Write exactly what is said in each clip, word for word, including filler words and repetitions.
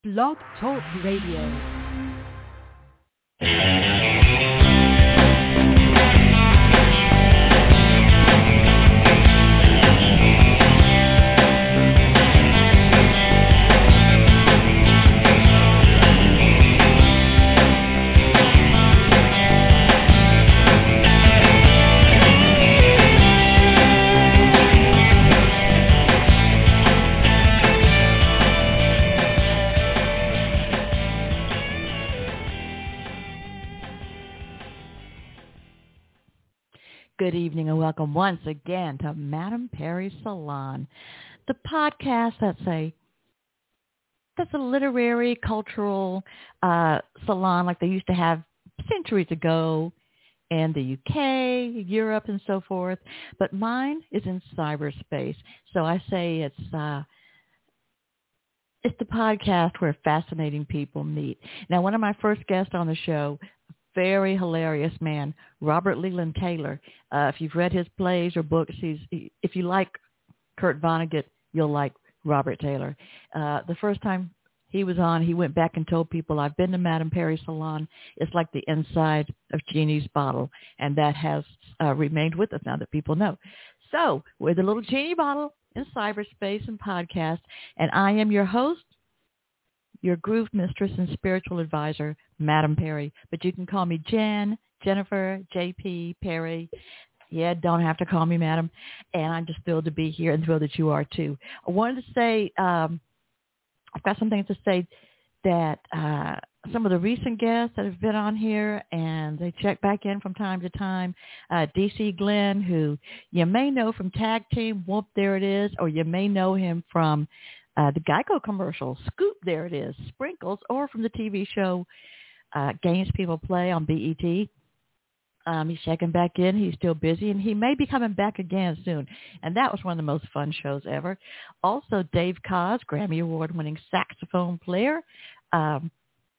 Blog Talk Radio. Good evening and welcome once again to Madame Perry Salon, the podcast that's a that's a literary, cultural uh, salon like they used to have centuries ago in the U K, Europe, and so forth. But mine is in cyberspace, so I say it's uh, it's the podcast where fascinating people meet. Now, one of my first guests on the show, very hilarious man, Robert Leland Taylor. Uh, if you've read his plays or books, he's he, if you like Kurt Vonnegut, you'll like Robert Taylor. Uh, the first time he was on, he went back and told people, I've been to Madame Perry Salon. It's like the inside of Genie's bottle, and that has uh, remained with us now that people know. So we're the little Genie bottle in cyberspace and podcast, and I am your host, your groove mistress and spiritual advisor, Madame Perry. But you can call me Jen, Jennifer, J P, Perry. Yeah, don't have to call me Madam. And I'm just thrilled to be here and thrilled that you are too. I wanted to say, um, I've got some things to say that uh, some of the recent guests that have been on here, and they check back in from time to time. Uh, D C Glenn, who you may know from Tag Team, Whoop, There It Is, or you may know him from Uh, the Geico commercial, Scoop, There It Is, Sprinkles, or from the T V show uh, Games People Play on B E T. Um, he's checking back in. He's still busy, and he may be coming back again soon. And that was one of the most fun shows ever. Also, Dave Koz, Grammy Award-winning saxophone player. Um,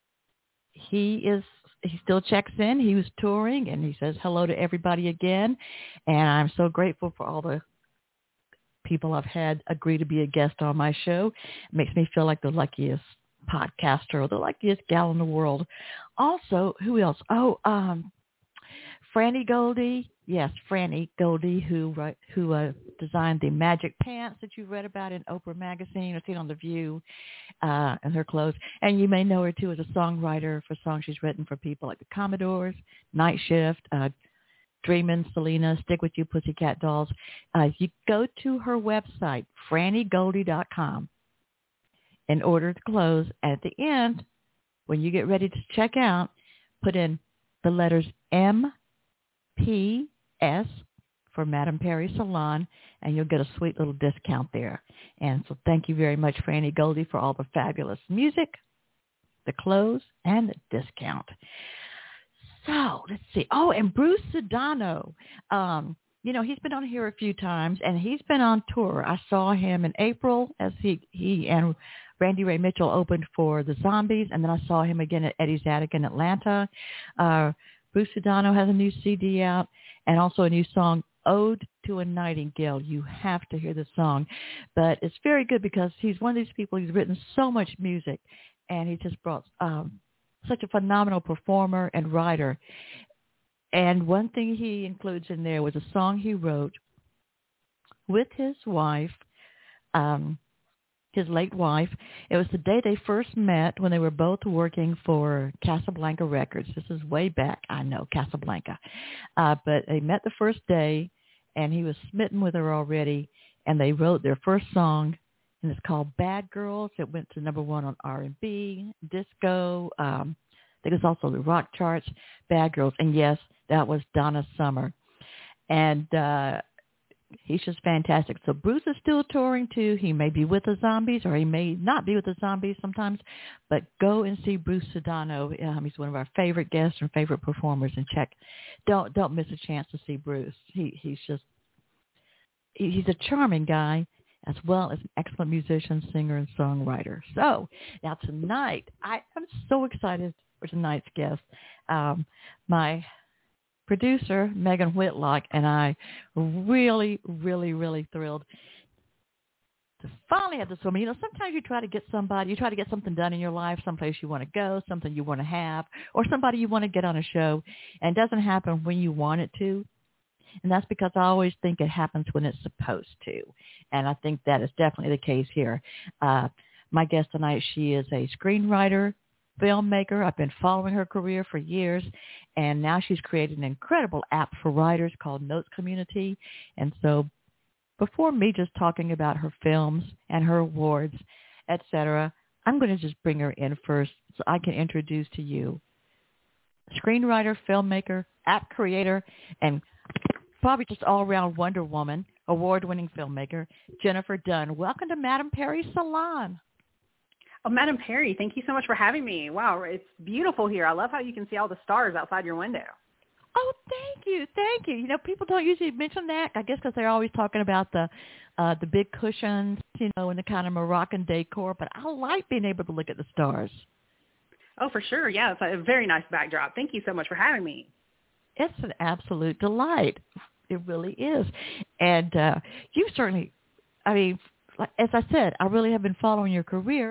he is he still checks in. He was touring, and he says hello to everybody again. And I'm so grateful for all the people I've had agree to be a guest on my show. It makes me feel like the luckiest podcaster or the luckiest gal in the world. Also, who else? Oh, um, Franny Goldie. Yes, Franny Goldie, who who uh, designed the magic pants that you've read about in Oprah magazine or seen on The View, uh, and her clothes. And you may know her too as a songwriter for songs she's written for people like the Commodores, Night Shift, uh, Dreamin', Selena, Stick With You, Pussycat Dolls. Uh, you go to her website, franny goldie dot com, and order the clothes. At the end, when you get ready to check out, put in the letters M P S for Madame Perry Salon, and you'll get a sweet little discount there. And so thank you very much, Franny Goldie, for all the fabulous music, the clothes, and the discount. So let's see. Oh, and Bruce Sedano. Um, you know, he's been on here a few times, and he's been on tour. I saw him in April as he, he and Randy Ray Mitchell opened for the Zombies, and then I saw him again at Eddie's Attic in Atlanta. Uh, Bruce Sedano has a new C D out and also a new song, Ode to a Nightingale. You have to hear this song. But it's very good because he's one of these people, he's written so much music, and he just brought um, such a phenomenal performer and writer. And one thing he includes in there was a song he wrote with his wife, um, his late wife. It was the day they first met when they were both working for Casablanca Records. This is way back, I know, Casablanca. Uh, but they met the first day, and he was smitten with her already, and they wrote their first song, and it's called Bad Girls. It went to number one on R and B, disco. Um, I think it's also the rock charts, Bad Girls. And yes, that was Donna Summer. And uh, he's just fantastic. So Bruce is still touring too. He may be with the Zombies or he may not be with the Zombies sometimes. But go and see Bruce Sedano. Um, he's one of our favorite guests and favorite performers. And check, don't don't miss a chance to see Bruce. He he's just he, he's a charming guy, as well as an excellent musician, singer, and songwriter. So now tonight, I am so excited for tonight's guest. Um, my producer, Megan Whitlock, and I really, really, really thrilled to finally have this woman. You know, sometimes you try to get somebody, you try to get something done in your life, someplace you want to go, something you want to have, or somebody you want to get on a show, and it doesn't happen when you want it to. And that's because I always think it happens when it's supposed to. And I think that is definitely the case here. Uh, my guest tonight, she is a screenwriter, filmmaker. I've been following her career for years, and now she's created an incredible app for writers called Notes Community. And so before me just talking about her films and her awards, et cetera, I'm going to just bring her in first so I can introduce to you screenwriter, filmmaker, app creator, and probably just all-around Wonder Woman, award-winning filmmaker, Jennifer Dunn. Welcome to Madame Perry's Salon. Oh, Madame Perry, thank you so much for having me. Wow, it's beautiful here. I love how you can see all the stars outside your window. Oh, thank you, thank you. You know, people don't usually mention that, I guess because they're always talking about the uh, the big cushions, you know, and the kind of Moroccan decor, but I like being able to look at the stars. Oh, for sure. Yeah, it's a very nice backdrop. Thank you so much for having me. It's an absolute delight. It really is. And uh, you certainly, I mean, as I said, I really have been following your career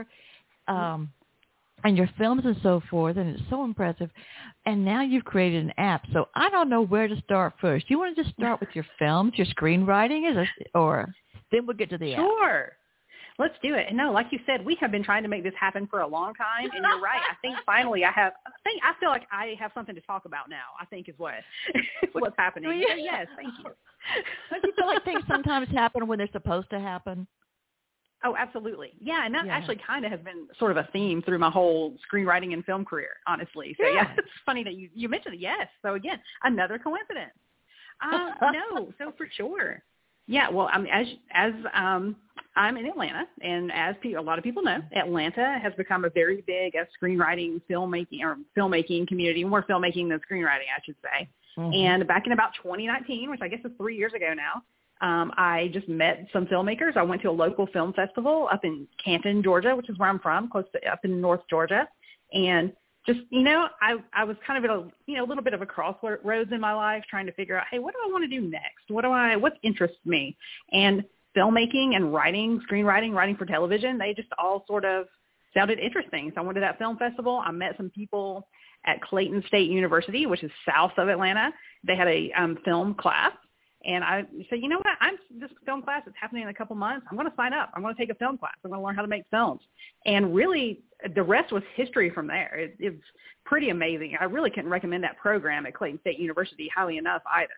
um, and your films and so forth, and it's so impressive. And now you've created an app. So I don't know where to start first. You want to just start with your films, your screenwriting, is it, or then we'll get to the app? Sure. Let's do it. And no, like you said, we have been trying to make this happen for a long time. And you're right. I think finally I have, I think I feel like I have something to talk about now, I think is what, what's happening. Yeah. So yes, thank you. Don't you feel like things sometimes happen when they're supposed to happen? Oh, absolutely. Yeah, and that Yeah. actually kind of has been sort of a theme through my whole screenwriting and film career, honestly. So, yeah, yeah it's funny that you, you mentioned it. Yes. So, again, another coincidence. Uh, no, so for sure. Yeah, well, I mean, as as um, I'm in Atlanta, and as pe- a lot of people know, Atlanta has become a very big uh, screenwriting, filmmaking, or filmmaking community, more filmmaking than screenwriting, I should say. Mm-hmm. And back in about twenty nineteen, which I guess is three years ago now, um, I just met some filmmakers. I went to a local film festival up in Canton, Georgia, which is where I'm from, close to up in North Georgia, and just, you know, I, I was kind of at a, you know, a little bit of a crossroads in my life trying to figure out, hey, what do I want to do next? What do I, what interests me? And filmmaking and writing, screenwriting, writing for television, they just all sort of sounded interesting. So I went to that film festival. I met some people at Clayton State University, which is south of Atlanta. They had a um, film class. And I said, you know what, I'm this film class is happening in a couple months. I'm going to sign up. I'm going to take a film class. I'm going to learn how to make films. And really, the rest was history from there. It, it's pretty amazing. I really couldn't recommend that program at Clayton State University highly enough either.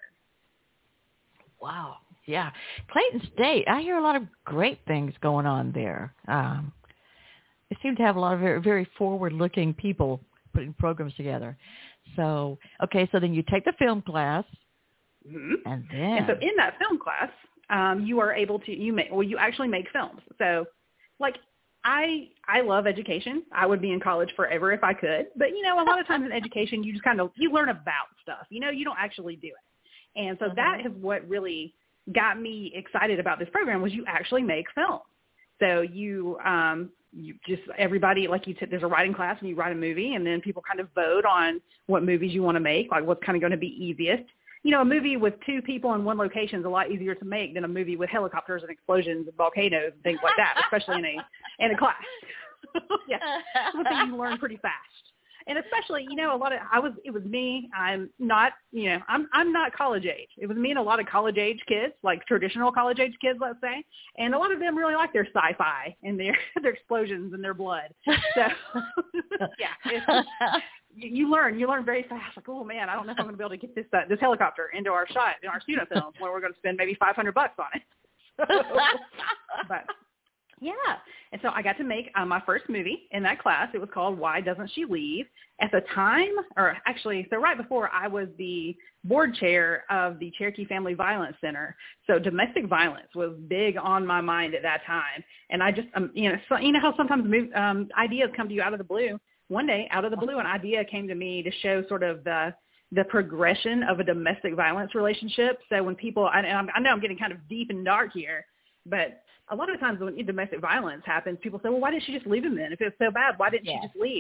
Wow. Yeah. Clayton State, I hear a lot of great things going on there. Um, they seem to have a lot of very, very forward-looking people putting programs together. So, okay, so then you take the film class. Mm-hmm. And then, and so in that film class, um, you are able to you make well, you actually make films. So, like I I love education. I would be in college forever if I could. But you know, a lot of times in education, you just kind of you learn about stuff. You know, you don't actually do it. And so uh-huh. that is what really got me excited about this program was you actually make films. So you um, you just everybody like you said, there's a writing class and you write a movie, and then people kind of vote on what movies you want to make, like what's kind of going to be easiest. You know, a movie with two people in one location is a lot easier to make than a movie with helicopters and explosions and volcanoes and things like that, especially in a in a class. Yeah, one thing you learn pretty fast. And especially, you know, a lot of I was it was me. I'm not, you know, I'm I'm not college age. It was me and a lot of college age kids, like traditional college age kids, let's say. And a lot of them really like their sci-fi and their their explosions and their blood. So yeah, it's just, you, you learn you learn very fast. Like, oh man, I don't know if I'm going to be able to get this uh, this helicopter into our shot in our student film where we're going to spend maybe five hundred bucks on it. So, but. Yeah. And so I got to make uh, my first movie in that class. It was called Why Doesn't She Leave? At the time, or actually, so right before I was the board chair of the Cherokee Family Violence Center. So domestic violence was big on my mind at that time. And I just, um, you know, so, you know how sometimes um, ideas come to you out of the blue. One day, out of the blue, an idea came to me to show sort of the the progression of a domestic violence relationship. So when people, I, and I know I'm getting kind of deep and dark here, but a lot of times when domestic violence happens, people say, well, why didn't she just leave him then? If it was so bad, why didn't yeah. she just leave?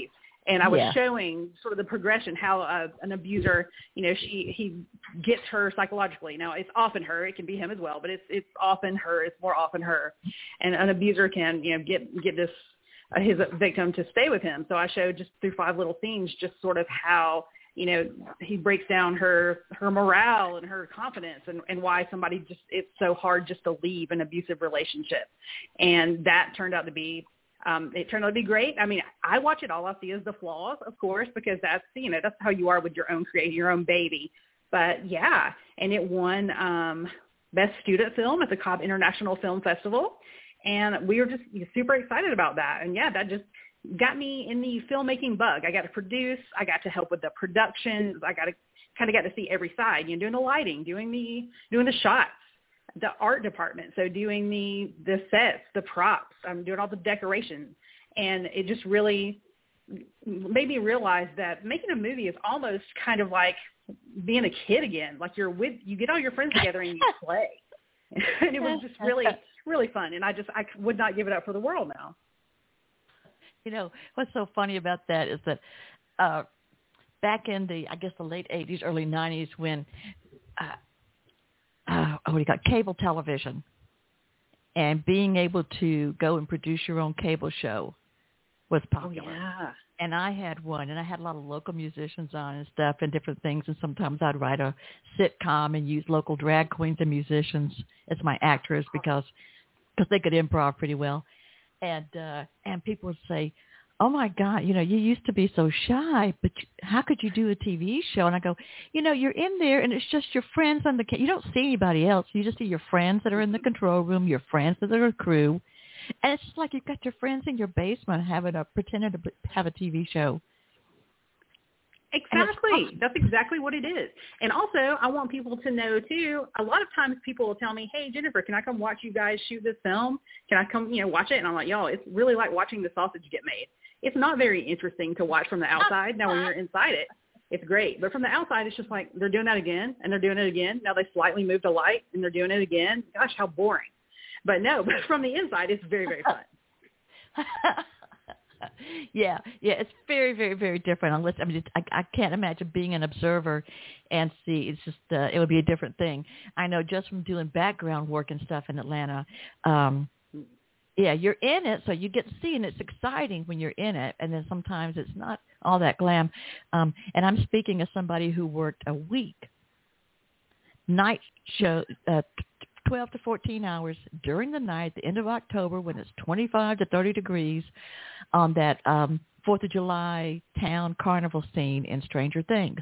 And I was Yeah. showing sort of the progression, how uh, an abuser, you know, she he gets her psychologically. Now, it's often her. It can be him as well, but it's it's often her. It's more often her. And an abuser can, you know, get get this uh, his victim to stay with him. So I showed just through five little scenes just sort of how, you know, he breaks down her her morale and her confidence, and, and why somebody just, it's so hard just to leave an abusive relationship. And that turned out to be Um, it turned out to be great. I mean, I watch it all. I see as the flaws, of course, because that's, you know, that's how you are with your own creating your own baby. But yeah, and it won um, Best Student Film at the Cobb International Film Festival. And we were just super excited about that. And yeah, that just got me in the filmmaking bug. I got to produce. I got to help with the production. I got to kind of got to see every side, you know, doing the lighting, doing the, doing the shots, the art department. So doing the, the sets, the props, I'm doing all the decorations. And it just really made me realize that making a movie is almost kind of like being a kid again. Like you're with, you get all your friends together and you play. And it was just really, really fun. And I just, I would not give it up for the world now. You know, what's so funny about that is that uh, back in the, I guess the late eighties, early nineties, when, uh, uh, what do you got, cable television, and being able to go and produce your own cable show was popular. Oh, yeah. And I had one, and I had a lot of local musicians on and stuff and different things. And sometimes I'd write a sitcom and use local drag queens and musicians as my actors because because they could improv pretty well. And uh, and people would say, "Oh my God, you know, you used to be so shy, but you, how could you do a T V show?" And I go, "You know, you're in there, and it's just your friends on the. Ca- you don't see anybody else. You just see your friends that are in the control room, your friends that are a crew." And it's just like you've got your friends in your basement having a pretending to have a T V show. Exactly. That's exactly what it is. And also, I want people to know, too, a lot of times people will tell me, "Hey, Jennifer, can I come watch you guys shoot this film? Can I come, you know, watch it?" And I'm like, "Y'all, it's really like watching the sausage get made. It's not very interesting to watch from the outside. Now, when you're inside it, it's great. But from the outside, it's just like they're doing that again, and they're doing it again. Now they slightly moved a light, and they're doing it again. Gosh, how boring." But no, but from the inside, it's very, very fun. yeah, yeah, it's very, very, very different. Unless I mean, I, I can't imagine being an observer and see. It's just uh, it would be a different thing. I know just from doing background work and stuff in Atlanta. Um, yeah, you're in it, so you get to see, and it's exciting when you're in it. And then sometimes it's not all that glam. Um, and I'm speaking as somebody who worked a week night show. Uh, twelve to fourteen hours during the night, the end of October, when it's twenty-five to thirty degrees, on that um, fourth of July town carnival scene in Stranger Things.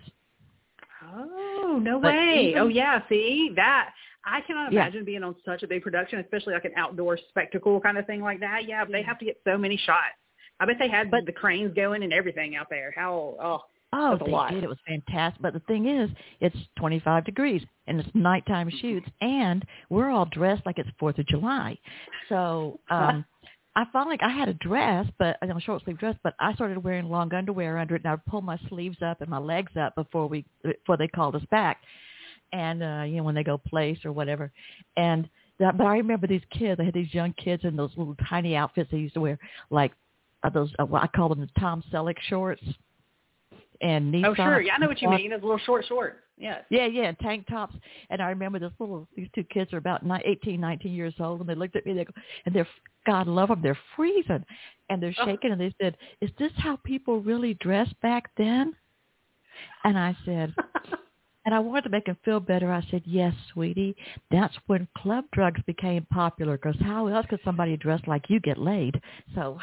Oh, no But way. even, oh, yeah, see, that, I cannot yeah. imagine being on such a big production, especially like an outdoor spectacle kind of thing like that. Yeah, they have to get so many shots. I bet they had but, the cranes going and everything out there. How, oh, Oh, that's a they lot. did. It was fantastic. But the thing is, it's twenty-five degrees, and it's nighttime shoots, and we're all dressed like it's fourth of July. So um, I felt like I had a dress, but a short sleeve dress, but I started wearing long underwear under it, and I would pull my sleeves up and my legs up before we before they called us back, and uh, you know, when they go place or whatever. And that, but I remember these kids. I had these young kids in those little tiny outfits they used to wear, like uh, those. Uh, well, I call them the Tom Selleck shorts. And knee oh, socks. sure. Yeah, I know what you mean. Those little short shorts. Yes. Yeah, yeah, tank tops. And I remember this little, these two kids are about eighteen, nineteen years old, and they looked at me, and, they go, and they're, God love them, they're freezing. And they're shaking, oh. and they said, "Is this how people really dressed back then?" And I said, and I wanted to make them feel better. I said, "Yes, sweetie, that's when club drugs became popular, because how else could somebody dressed like you get laid?" So...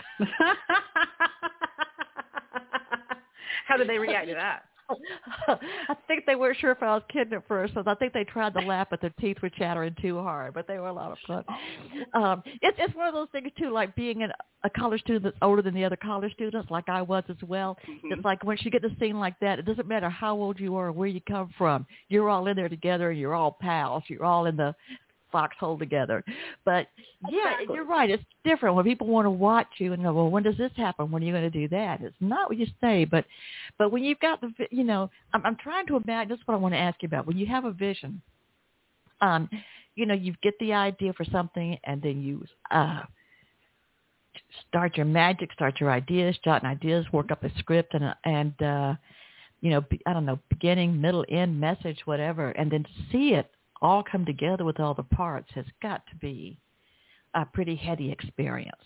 How did they react to that? I think they weren't sure if I was kidding at first, so I think they tried to laugh, but their teeth were chattering too hard. But they were a lot of fun. Um, it's it's one of those things too, like being an, a college student that's older than the other college students, like I was as well. Mm-hmm. It's like once you get to scene like that, it doesn't matter how old you are or where you come from. You're all in there together, and you're all pals. You're all in the foxhole together. But yeah, exactly. You're right. It's different when people want to watch you and go, "Well, when does this happen? When are you going to do that?" It's not what you say, but but when you've got the, you know, I'm, I'm trying to imagine. That's what I want to ask you about. When you have a vision, um, you know, you get the idea for something, and then you uh, start your magic, start your ideas, jotting ideas, work up a script, and and uh, you know, be, I don't know, beginning, middle, end, message, whatever, and then see it all come together with all the parts has got to be a pretty heady experience.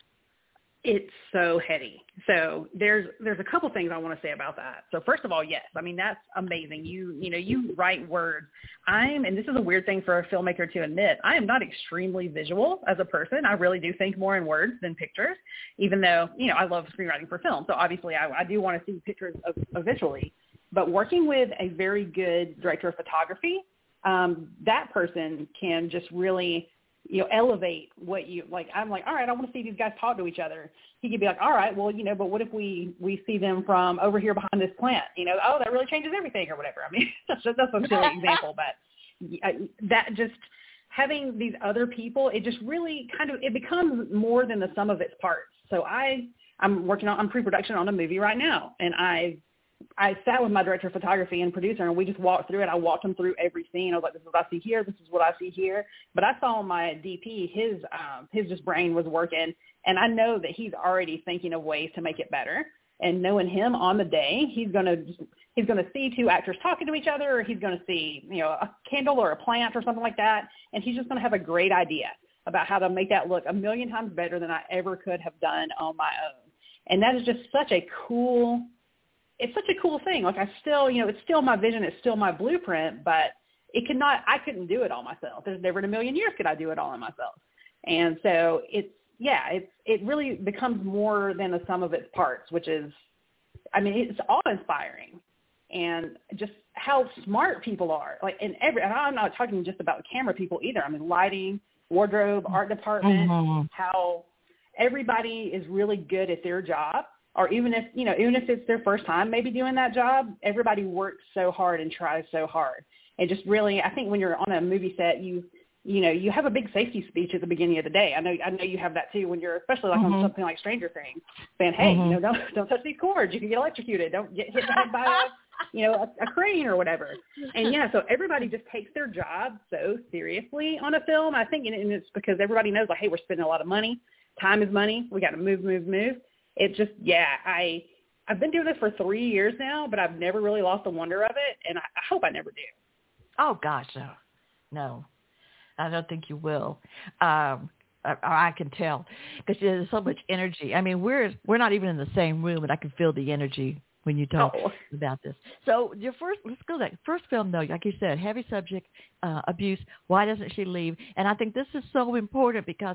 It's so heady. So there's there's a couple things I want to say about that. So first of all, yes, I mean, that's amazing. You you know, you write words. I'm, and this is a weird thing for a filmmaker to admit, I am not extremely visual as a person. I really do think more in words than pictures, even though, you know, I love screenwriting for film. So obviously I, I do want to see pictures of, of visually. But working with a very good director of photography, um, that person can just really, you know, elevate what you, like, I'm like, all right, I want to see these guys talk to each other. He could be like, all right, well, you know, but what if we, we see them from over here behind this plant, you know, oh, that really changes everything or whatever. I mean, that's just, that's a silly example, but that just having these other people, it just really kind of, it becomes more than the sum of its parts. So I, I'm working on, on pre-production on a movie right now. And I, I sat with my director of photography and producer, and we just walked through it. I walked him through every scene. I was like, this is what I see here. This is what I see here. But I saw my D P, his um, his just brain was working, and I know that he's already thinking of ways to make it better. And knowing him on the day, he's gonna he's gonna see two actors talking to each other, or he's gonna see, you know, a candle or a plant or something like that, and he's just gonna have a great idea about how to make that look a million times better than I ever could have done on my own. And that is just such a cool. It's such a cool thing. Like I still, you know, it's still my vision. It's still my blueprint, but it could not, I couldn't do it all myself. There's never in a million years could I do it all on myself. And so it's, yeah, it's, it really becomes more than the sum of its parts, which is, I mean, it's awe-inspiring and just how smart people are. Like in every, and I'm not talking just about camera people either. I mean, lighting, wardrobe, art department, mm-hmm. how everybody is really good at their job. Or even if, you know, even if it's their first time maybe doing that job, everybody works so hard and tries so hard. And just really, I think when you're on a movie set, you, you know, you have a big safety speech at the beginning of the day. I know, I know you have that too when you're, especially like mm-hmm. on something like Stranger Things, saying, hey, mm-hmm. you know, don't, don't touch these cords. You can get electrocuted. Don't get hit in the head by a, you know, a, a crane or whatever. And yeah, so everybody just takes their job so seriously on a film. I think, and it's because everybody knows like, hey, we're spending a lot of money. Time is money. We got to move, move, move. It just, yeah, I, I've been doing this for three years now, but I've never really lost the wonder of it, and I, I hope I never do. Oh, gosh, no. No, I don't think you will. Um, I, I can tell because there's so much energy. I mean, we're we're not even in the same room, and I can feel the energy when you talk oh. about this. So your first, let's go to that first film, though, like you said, heavy subject, uh, abuse, Why Doesn't She Leave? And I think this is so important because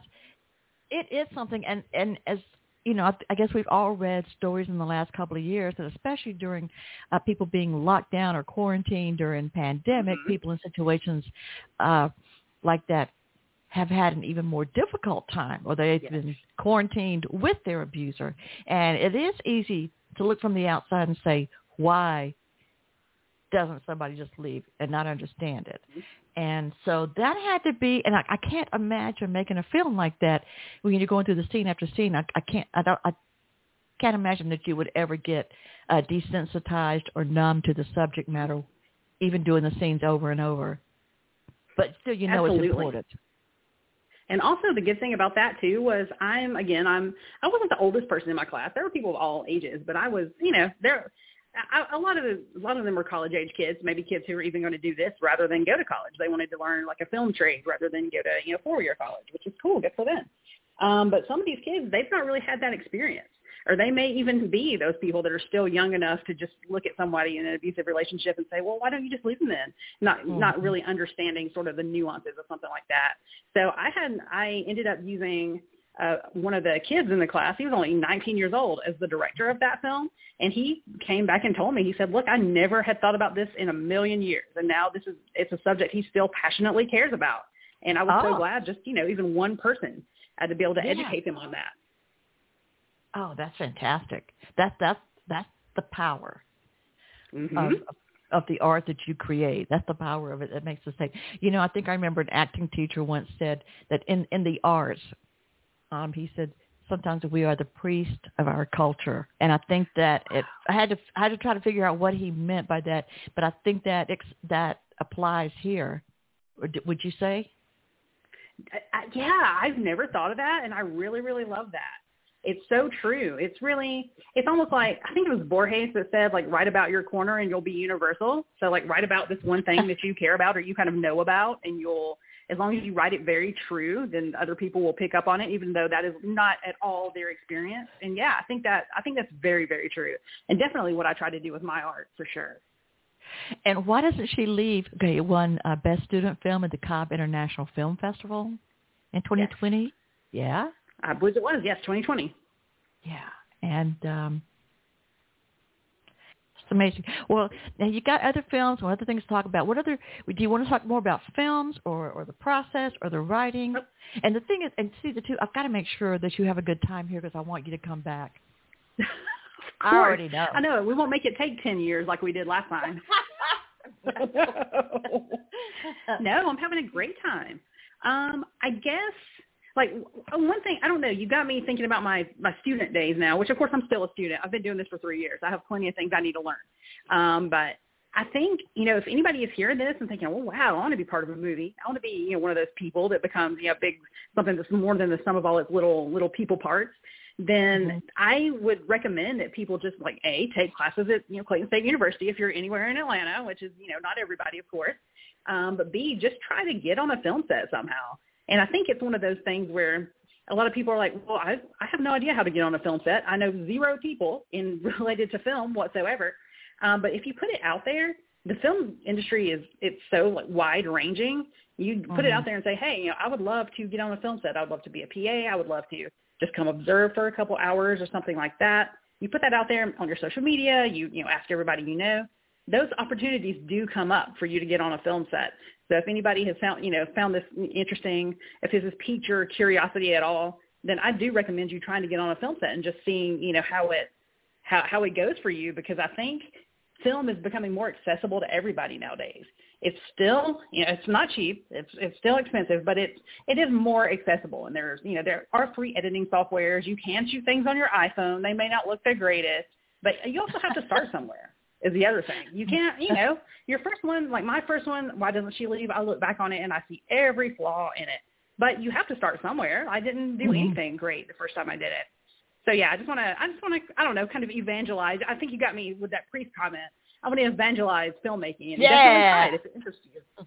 it is something, and, and as you know, I guess we've all read stories in the last couple of years that especially during uh, people being locked down or quarantined during pandemic, mm-hmm. people in situations uh, like that have had an even more difficult time, or they've yes. been quarantined with their abuser. And it is easy to look from the outside and say, why doesn't somebody just leave and not understand it? Mm-hmm. And so that had to be, and I, I can't imagine making a film like that when you're going through the scene after scene. I, I can't, I don't, I can't imagine that you would ever get uh, desensitized or numb to the subject matter, even doing the scenes over and over. But still, you know, Absolutely. It's important. And also the good thing about that too was I'm, again, I'm, I wasn't the oldest person in my class. There were people of all ages, but I was, you know, there. I, a lot of the, a lot of them were college age kids, maybe kids who were even going to do this rather than go to college. They wanted to learn like a film trade rather than go to, you know, four year college, which is cool. Good for them. Um, but some of these kids, they've not really had that experience, or they may even be those people that are still young enough to just look at somebody in an abusive relationship and say, well, why don't you just leave them then? Not, mm-hmm. not really understanding sort of the nuances of something like that. So I had, I ended up using Uh, one of the kids in the class, he was only nineteen years old, as the director of that film. And he came back and told me, he said, look, I never had thought about this in a million years. And now this is, it's a subject he still passionately cares about. And I was oh. so glad just, you know, even one person had to be able to yeah. educate him on that. Oh, that's fantastic. That's, that's, that's the power mm-hmm. of, of the art that you create. That's the power of it that makes us say, you know, I think I remember an acting teacher once said that in, in the arts, Um, he said, sometimes we are the priest of our culture. And I think that it, I had to, I had to try to figure out what he meant by that. But I think that, that applies here. Would you say? I, I, yeah, I've never thought of that. And I really, really love that. It's so true. It's really, it's almost like, I think it was Borges that said, like, write about your corner and you'll be universal. So, like, write about this one thing that you care about or you kind of know about, and you'll, as long as you write it very true, then other people will pick up on it, even though that is not at all their experience. And, yeah, I think that, I think that's very, very true. And definitely what I try to do with my art, for sure. And why doesn't she leave? Okay, it won uh, Best Student Film at the Cobb International Film Festival in twenty twenty. Yes. Yeah? I believe it was, yes, twenty twenty. Yeah, and um, it's amazing. Well, now you got other films and other things to talk about. What other, do you want to talk more about films or, or the process or the writing? Oh. And the thing is, and see, the two, I've got to make sure that you have a good time here because I want you to come back. I already know. I know. We won't make it take ten years like we did last time. No, I'm having a great time. Um, I guess, like, one thing, I don't know, you got me thinking about my, my student days now, which, of course, I'm still a student. I've been doing this for three years. I have plenty of things I need to learn. Um, but I think, you know, if anybody is hearing this and thinking, oh, wow, I want to be part of a movie. I want to be, you know, one of those people that becomes, you know, big, something that's more than the sum of all its little, little people parts, then mm-hmm. I would recommend that people just, like, A, take classes at, you know, Clayton State University if you're anywhere in Atlanta, which is, you know, not everybody, of course. Um, but B, just try to get on a film set somehow. And I think it's one of those things where a lot of people are like, well, I, I have no idea how to get on a film set. I know zero people in related to film whatsoever. Um, but if you put it out there, the film industry is, it's so, like, wide ranging. You put mm-hmm. it out there and say, hey, you know, I would love to get on a film set. I would love to be a P A. I would love to just come observe for a couple hours or something like that. You put that out there on your social media. You, you know, ask everybody you know. Those opportunities do come up for you to get on a film set. So if anybody has found, you know, found this interesting, if this has piqued your curiosity at all, then I do recommend you trying to get on a film set and just seeing, you know, how it, how, how it goes for you, because I think film is becoming more accessible to everybody nowadays. It's still, you know, it's not cheap. It's it's still expensive, but it's it is more accessible. And there's, you know, there are free editing softwares. You can shoot things on your iPhone. They may not look the greatest, but you also have to start somewhere. Is the other thing. You can't, you know, your first one, like my first one, Why Doesn't She Leave? I look back on it and I see every flaw in it. But you have to start somewhere. I didn't do mm-hmm. anything great the first time I did it. So yeah, I just want to, I just want to, I don't know, kind of evangelize. I think you got me with that priest comment. I want to evangelize filmmaking and yeah. definitely try it if it interests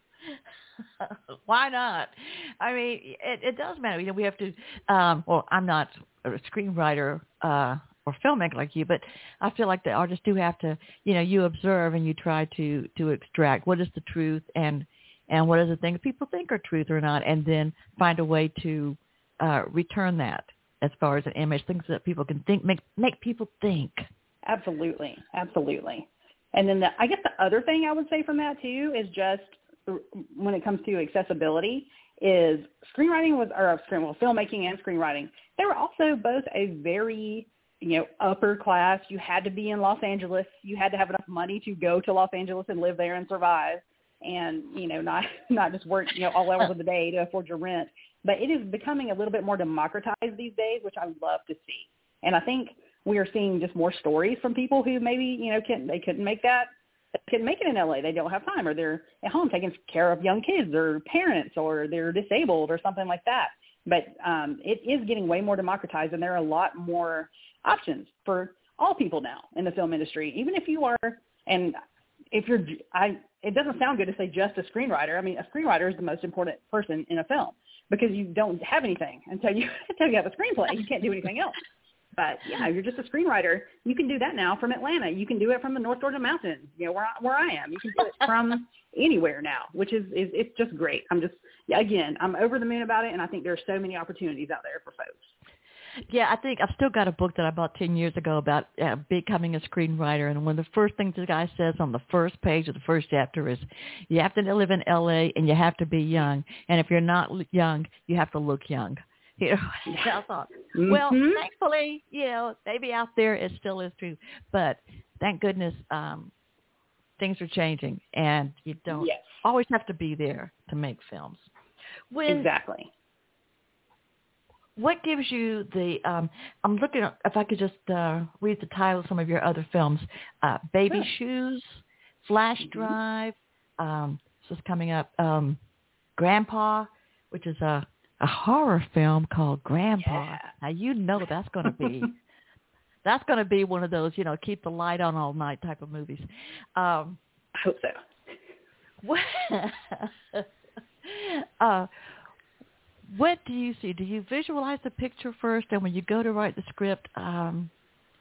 you. Why not? I mean, it, it does matter. You know, we have to, um, well, I'm not a screenwriter, uh, or filmmaker like you, but I feel like the artists do have to, you know, you observe and you try to, to extract what is the truth and, and what is the thing people think are truth or not, and then find a way to uh, return that as far as an image, things that people can think, make, make people think. Absolutely. Absolutely. And then the, I guess the other thing I would say from that too is just when it comes to accessibility is screenwriting was, or well, filmmaking and screenwriting. They were also both a very, you know, upper class. You had to be in Los Angeles. You had to have enough money to go to Los Angeles and live there and survive, and, you know, not not just work, you know, all hours of the day to afford your rent. But it is becoming a little bit more democratized these days, which I love to see. And I think we are seeing just more stories from people who maybe, you know, can they couldn't make that, they couldn't make it in L A. They don't have time, or they're at home taking care of young kids or parents, or they're disabled or something like that. But um, it is getting way more democratized, and there are a lot more options for all people now in the film industry. Even if you are, and if you're, I, it doesn't sound good to say just a screenwriter. I mean, a screenwriter is the most important person in a film because you don't have anything until you until you have a screenplay. You can't do anything else. But yeah, you're just a screenwriter. You can do that now from Atlanta. You can do it from the North Georgia mountains, you know, where I, where I am. You can do it from anywhere now, which is, is it's just great. I'm just, again, I'm over the moon about it, and I think there's so many opportunities out there for folks. Yeah, I think I've still got a book that I bought ten years ago about uh, becoming a screenwriter. And one of the first things the guy says on the first page of the first chapter is you have to live in L A and you have to be young. And if you're not young, you have to look young. You know, I thought, well, mm-hmm. thankfully, you know, maybe out there it still is true. But thank goodness um, things are changing, and you don't yes. always have to be there to make films. When, exactly. What gives you the, um, I'm looking, at, if I could just uh, read the title of some of your other films, uh, Baby sure. Shoes, Flash mm-hmm. Drive, um, this is coming up, um, Grandpa, which is a, a horror film called Grandpa. Yeah. Now, you know that's going to be that's going to be one of those, you know, keep the light on all night type of movies. Um, I hope so. What, uh, what do you see? Do you visualize the picture first, and when you go to write the script, um,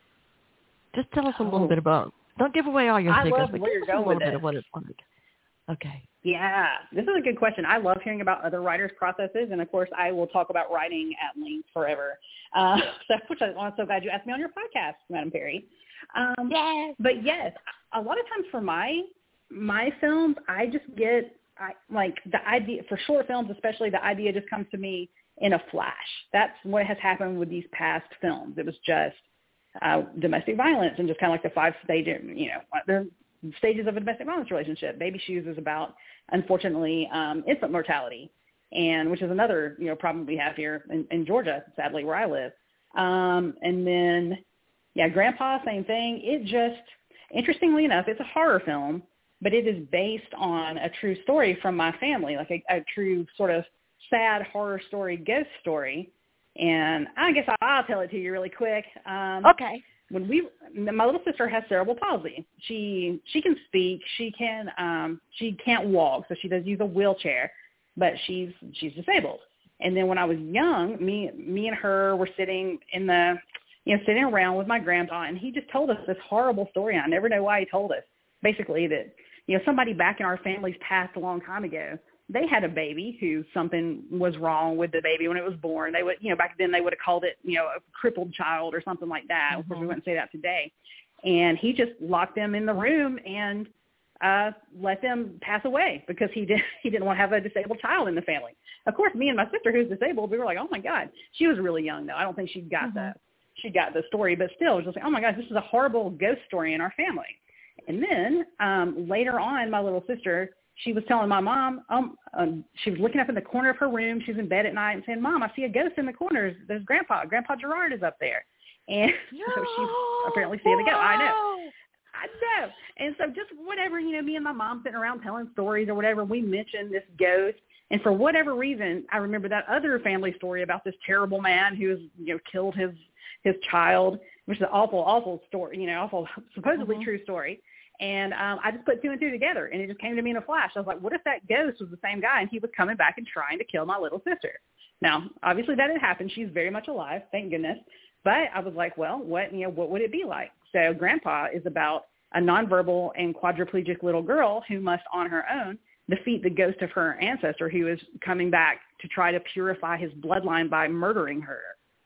just tell us a little Oh. bit about. Don't give away all your I secrets, love but where give you're us a going little with bit of this. what it's like. Okay. Yeah, this is a good question. I love hearing about other writers' processes, and of course, I will talk about writing at length forever. Uh, so, which I, I'm so glad you asked me on your podcast, Madam Perry. Um, Yes. But yes, a lot of times for my my films, I just get I, like the idea for short films, especially the idea just comes to me in a flash. That's what has happened with these past films. It was just uh, domestic violence and just kind of like the five stages, you know, the stages of a domestic violence relationship. Baby Shoes is about, unfortunately, um, infant mortality, and which is another, you know, problem we have here in, in Georgia, sadly, where I live. Um, and then, yeah, Grandpa, same thing. It just, interestingly enough, it's a horror film, but it is based on a true story from my family, like a, a true sort of sad horror story, ghost story. And I guess I'll tell it to you really quick. Um, Okay. When we, my little sister has cerebral palsy. She she can speak. She can um, she can't walk, so she does use a wheelchair, but she's she's disabled. And then when I was young, me me and her were sitting in the, you know, sitting around with my grandpa, and he just told us this horrible story. I never know why he told us. Basically, that, you know, somebody back in our family's past a long time ago, they had a baby who something was wrong with the baby when it was born. They would, you know, back then they would have called it, you know, a crippled child or something like that. Mm-hmm. Of course, we wouldn't say that today. And he just locked them in the room and uh, let them pass away because he did he didn't want to have a disabled child in the family. Of course, me and my sister, who's disabled, we were like, oh my God. She was really young though. I don't think she got Mm-hmm. the she got the story, but still, it was just like, oh my God, this is a horrible ghost story in our family. And then um, later on, my little sister, she was telling my mom, um, um, she was looking up in the corner of her room. She was in bed at night and saying, Mom, I see a ghost in the corner. There's Grandpa. Grandpa Gerard is up there. And so she's apparently seeing a ghost. I know. I know. And so just whatever, you know, me and my mom sitting around telling stories or whatever, we mentioned this ghost. And for whatever reason, I remember that other family story about this terrible man who was, you know, killed his, his child, which is an awful, awful story, you know, awful, supposedly mm-hmm. true story. And um, I just put two and two together, and it just came to me in a flash. I was like, what if that ghost was the same guy, and he was coming back and trying to kill my little sister? Now, obviously that didn't happen. She's very much alive, thank goodness. But I was like, well, what, you know, what would it be like? So Grandpa is about a nonverbal and quadriplegic little girl who must, on her own, defeat the ghost of her ancestor who is coming back to try to purify his bloodline by murdering her.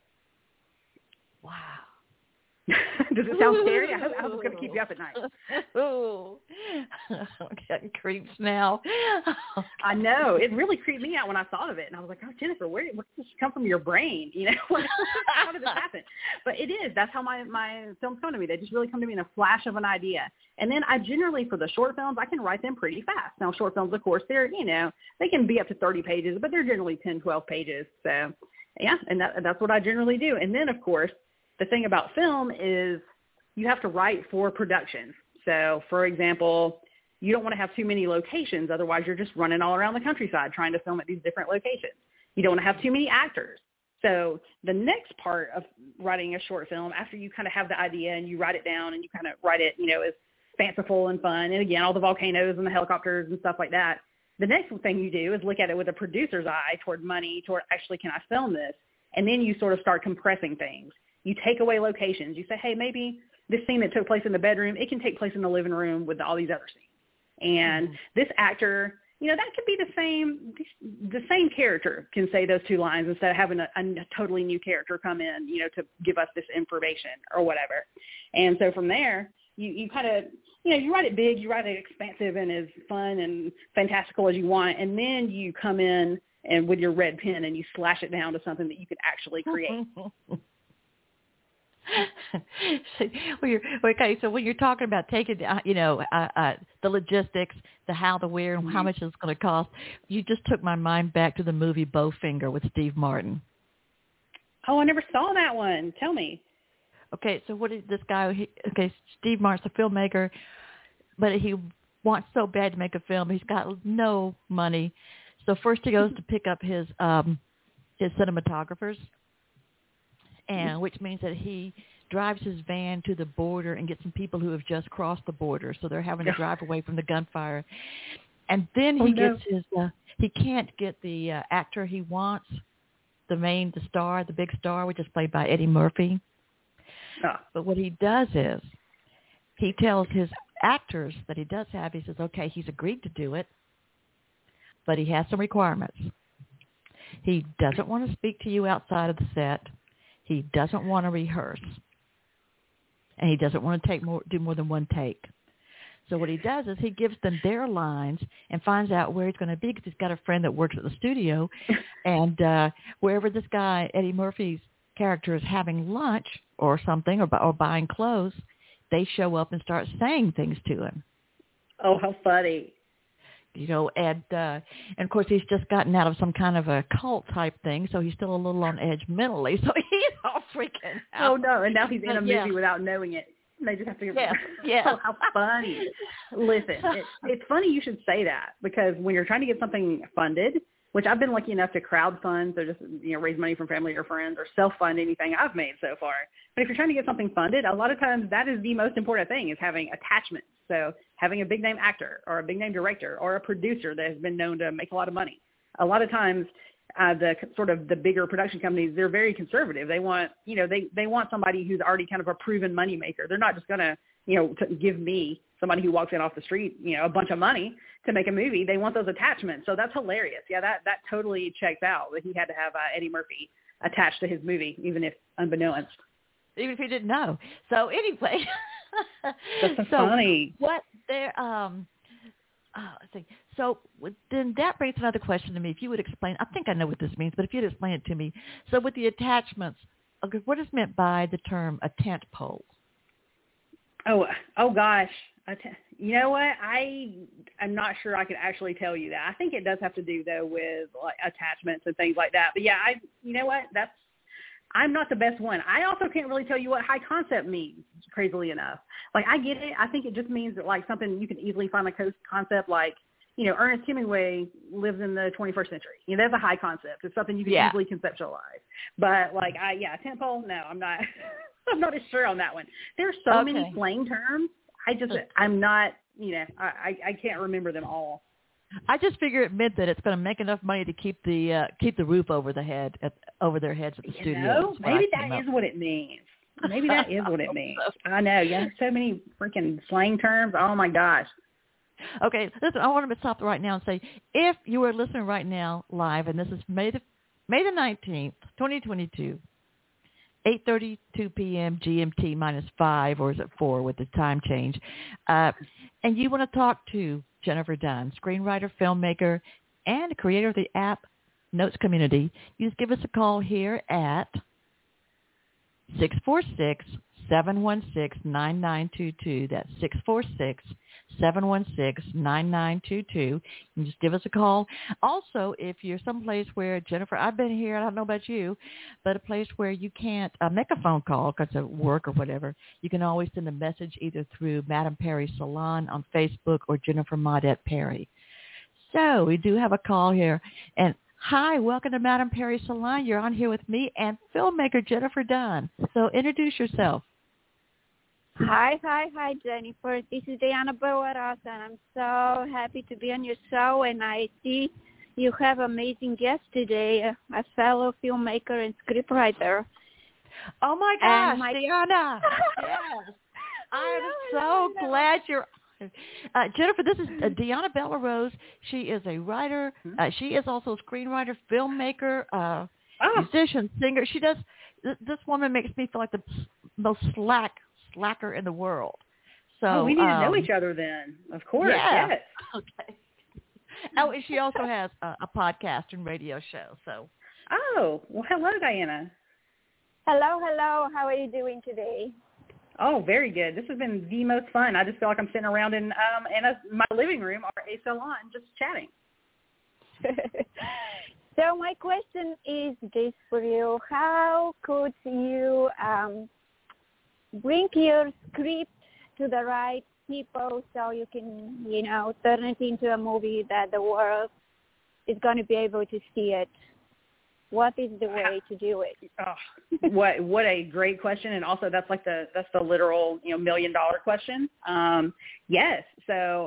Wow. Does it sound scary? I hope, I hope it's going to keep you up at night. Oh, I'm getting creeps now. I know. It really creeped me out when I thought of it. And I was like, oh, Jennifer, where, where did this come from your brain? You know, how did this happen? But it is. That's how my, my films come to me. They just really come to me in a flash of an idea. And then I generally, for the short films, I can write them pretty fast. Now, short films, of course, they're, you know, they can be up to thirty pages, but they're generally ten, twelve pages. So, yeah, and that, that's what I generally do. And then, of course, the thing about film is you have to write for production. So, for example, you don't want to have too many locations. Otherwise, you're just running all around the countryside trying to film at these different locations. You don't want to have too many actors. So the next part of writing a short film, after you kind of have the idea and you write it down and you kind of write it, you know, as fanciful and fun, and again, all the volcanoes and the helicopters and stuff like that, the next thing you do is look at it with a producer's eye toward money, toward actually, can I film this? And then you sort of start compressing things. You take away locations. You say, hey, maybe this scene that took place in the bedroom, it can take place in the living room with all these other scenes. And mm-hmm. this actor, you know, that could be the same, the same character can say those two lines instead of having a, a totally new character come in, you know, to give us this information or whatever. And so from there, you, you kind of, you know, you write it big, you write it expansive and as fun and fantastical as you want. And then you come in and with your red pen and you slash it down to something that you can actually create. well, you're, okay, so when you're talking about taking, uh, you know, uh, uh, the logistics, the how, the where, and mm-hmm. how much it's going to cost, you just took my mind back to the movie Bowfinger with Steve Martin. Oh, I never saw that one. Tell me. Okay, so what is this guy? He, okay, Steve Martin's a filmmaker, but he wants so bad to make a film. He's got no money. So first he goes to pick up his um, his cinematographers, and which means that he drives his van to the border and gets some people who have just crossed the border, so they're having to drive away from the gunfire. And then he oh, no. gets his, uh, he can't get the uh, actor he wants, the main, the star, the big star, which is played by Eddie Murphy. Oh. But what he does is he tells his actors that he does have, he says, okay, he's agreed to do it, but he has some requirements. He doesn't want to speak to you outside of the set. He doesn't want to rehearse. And he doesn't want to take more, do more than one take. So what he does is he gives them their lines and finds out where he's going to be because he's got a friend that works at the studio. And uh, wherever this guy, Eddie Murphy's character, is having lunch or something or, or buying clothes, they show up and start saying things to him. Oh, how funny. You know, and, uh, and of course he's just gotten out of some kind of a cult type thing, so he's still a little on edge mentally. So he's all freaking out. Oh, no, and now he's in a movie yeah. without knowing it. They just have to. Yeah, yeah. Oh, how funny! Listen, it, it's funny you should say that because when you're trying to get something funded, which I've been lucky enough to crowdfund, so just you know raise money from family or friends, or self-fund anything I've made so far. But if you're trying to get something funded, a lot of times that is the most important thing: is having attachments. So having a big name actor or a big name director or a producer that has been known to make a lot of money. A lot of times. Uh, the sort of the bigger production companies, they're very conservative. They want, you know, they, they want somebody who's already kind of a proven moneymaker. They're not just going to, you know, to give me, somebody who walks in off the street, you know, a bunch of money to make a movie. They want those attachments. So that's hilarious. Yeah, that, that totally checks out that he had to have uh, Eddie Murphy attached to his movie, even if unbeknownst. Even if he didn't know. So anyway. That's so, so funny. What there, um, oh, I think, so then that brings another question to me. If you would explain, I think I know what this means, but if you'd explain it to me. So with the attachments, okay, what is meant by the term a tent pole? Oh, oh gosh. You know what? I, I'm not sure I could actually tell you that. I think it does have to do, though, with like attachments and things like that. But, yeah, I, you know what? That's, I'm not the best one. I also can't really tell you what high concept means, crazily enough. Like, I get it. I think it just means that, like, something you can easily find like concept like, you know, Ernest Hemingway lives in the twenty-first century. You know, that's a high concept. It's something you can yeah. easily conceptualize. But, like, I yeah, tentpole, no, I'm not I'm not as sure on that one. There's so okay. many slang terms. I just, I'm not, you know, I, I can't remember them all. I just figure it meant that it's going to make enough money to keep the uh, keep the roof over the head at, over their heads at the you studio. Know, maybe that is what it means. Maybe that is what it means. I know. Yeah, so many freaking slang terms. Oh my gosh. Okay, listen. I want to stop right now and say, if you are listening right now live, and this is May the May the nineteenth, twenty twenty-two, eight thirty-two p.m. G M T minus five, or is it four with the time change? Uh, and you want to talk to Jennifer Dunn, screenwriter, filmmaker, and creator of the app Notes Community, you just give us a call here at six four six, seven one six, nine nine two two. That's six four six, seven one six, nine nine two two. You just give us a call. Also, if you're someplace where, Jennifer, I've been here, I don't know about you, but a place where you can't uh, make a phone call because of work or whatever, you can always send a message either through Madame Perry Salon on Facebook or Jennifer Maudette Perry. So we do have a call here. And hi, welcome to Madame Perry Salon. You're on here with me and filmmaker Jennifer Dunn. So introduce yourself. Hi, hi, hi, Jennifer. This is Diana Barraras, and I'm so happy to be on your show. And I see you have amazing guests today, a fellow filmmaker and scriptwriter. Oh, my gosh, my... Diana. Yes. I am so glad you're Uh, Jennifer, this is uh, Diana Bellarose. She is a writer. Uh, she is also a screenwriter, filmmaker, uh, oh. musician, singer. She does. Th- this woman makes me feel like the most slack slacker in the world. So oh, we need um, to know each other then. Of course, yeah. yes. Okay. Oh, and she also has a, a podcast and radio show. So. Oh, well, hello, Diana. Hello, hello. How are you doing today? Oh, very good. This has been the most fun. I just feel like I'm sitting around in um in a, my living room or a salon just chatting. So my question is this for you. How could you um, bring your script to the right people so you can, you know, turn it into a movie that the world is going to be able to see it? What is the way to do it? Oh, what what a great question, and also that's like the that's the literal you know million dollar question. Um, yes, so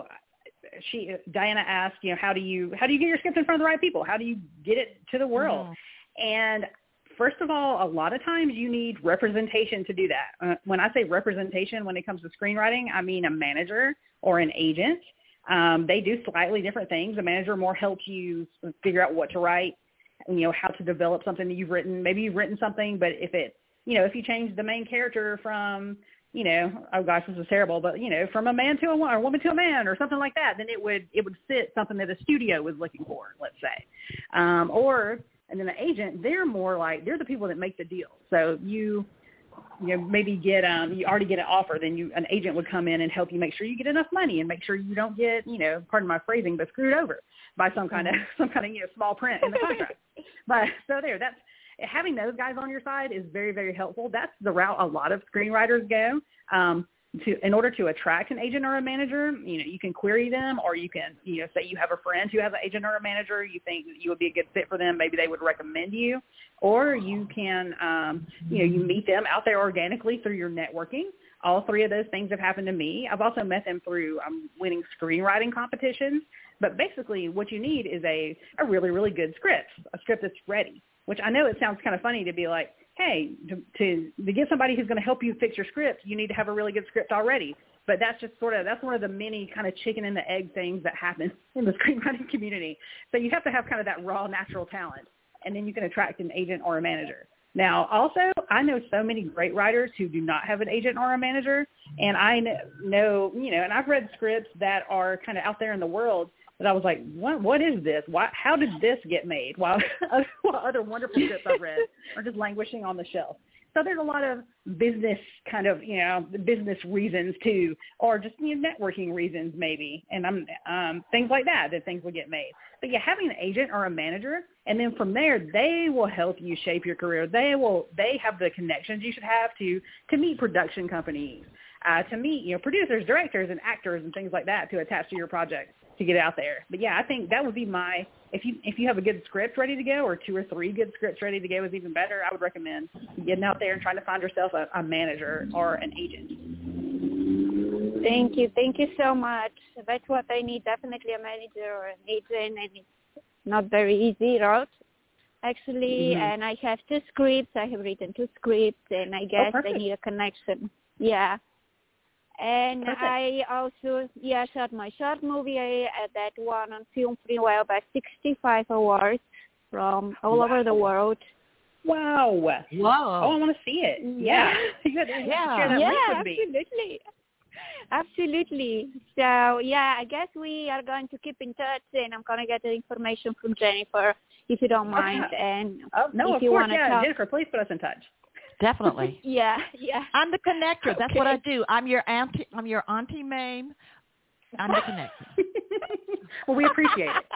she Diana asked, you know, how do you how do you get your script in front of the right people? How do you get it to the world? Mm-hmm. And first of all, a lot of times you need representation to do that. Uh, when I say representation, when it comes to screenwriting, I mean a manager or an agent. Um, they do slightly different things. A manager more helps you figure out what to write, you know, how to develop something that you've written. Maybe you've written something, but if it, you know, if you change the main character from, you know, oh gosh, this is terrible, but you know, from a man to a woman or a woman to a man or something like that, then it would, it would fit something that a studio was looking for, let's say. Um, or, and then the agent, they're more like, they're the people that make the deal. So you, you know, maybe get, um, you already get an offer, then you, an agent would come in and help you make sure you get enough money and make sure you don't get, you know, pardon my phrasing, but screwed over by some kind of, some kind of, you know, small print in the contract. But so there, that's, having those guys on your side is very, very helpful. That's the route a lot of screenwriters go. Um, to, in order to attract an agent or a manager, you know, you can query them, or you can, you know, say you have a friend who has an agent or a manager, you think you would be a good fit for them, maybe they would recommend you, or you can, um, you know, you meet them out there organically through your networking. All three of those things have happened to me. I've also met them through um, winning screenwriting competitions. But basically what you need is a, a really, really good script, a script that's ready, which I know it sounds kind of funny to be like, hey, to, to, to get somebody who's going to help you fix your script, you need to have a really good script already. But that's just sort of, that's one of the many kind of chicken and the egg things that happen in the screenwriting community. So you have to have kind of that raw natural talent, and then you can attract an agent or a manager. Now, also, I know so many great writers who do not have an agent or a manager, and I know, you know, and I've read scripts that are kind of out there in the world that I was like, what, what is this? Why, how did this get made? While, while other wonderful scripts I've read are just languishing on the shelf. So there's a lot of business kind of, you know, business reasons too, or just, you know, networking reasons maybe, and I'm, um, things like that, that things will get made. But yeah, having an agent or a manager, and then from there, they will help you shape your career. They will, they have the connections you should have to, to meet production companies, uh, to meet, you know, producers, directors, and actors and things like that to attach to your project to get out there. But yeah, I think that would be my, if you if you have a good script ready to go, or two or three good scripts ready to go is even better, I would recommend getting out there and trying to find yourself a, a manager or an agent. Thank you. Thank you so much. That's what I need, definitely a manager or an agent, and it's not very easy route, actually. Mm-hmm. And I have two scripts. I have written two scripts, and I guess oh, I need a connection. Yeah. And perfect. I also, yeah, shot my short movie I, uh, that won on Film Free Well by sixty-five awards from all wow. over the world. Wow. Wow. Oh, I want to see it. Yeah. Yeah, yeah, yeah absolutely. Absolutely. So, yeah, I guess we are going to keep in touch, and I'm going to get the information from Jennifer, if you don't mind. Okay. And oh, no, if of you course, yeah. talk. Jennifer, please put us in touch. Definitely. yeah, yeah. I'm the connector. Okay. That's what I do. I'm your auntie. I'm your auntie Mame. I'm the connector. Well, we appreciate it.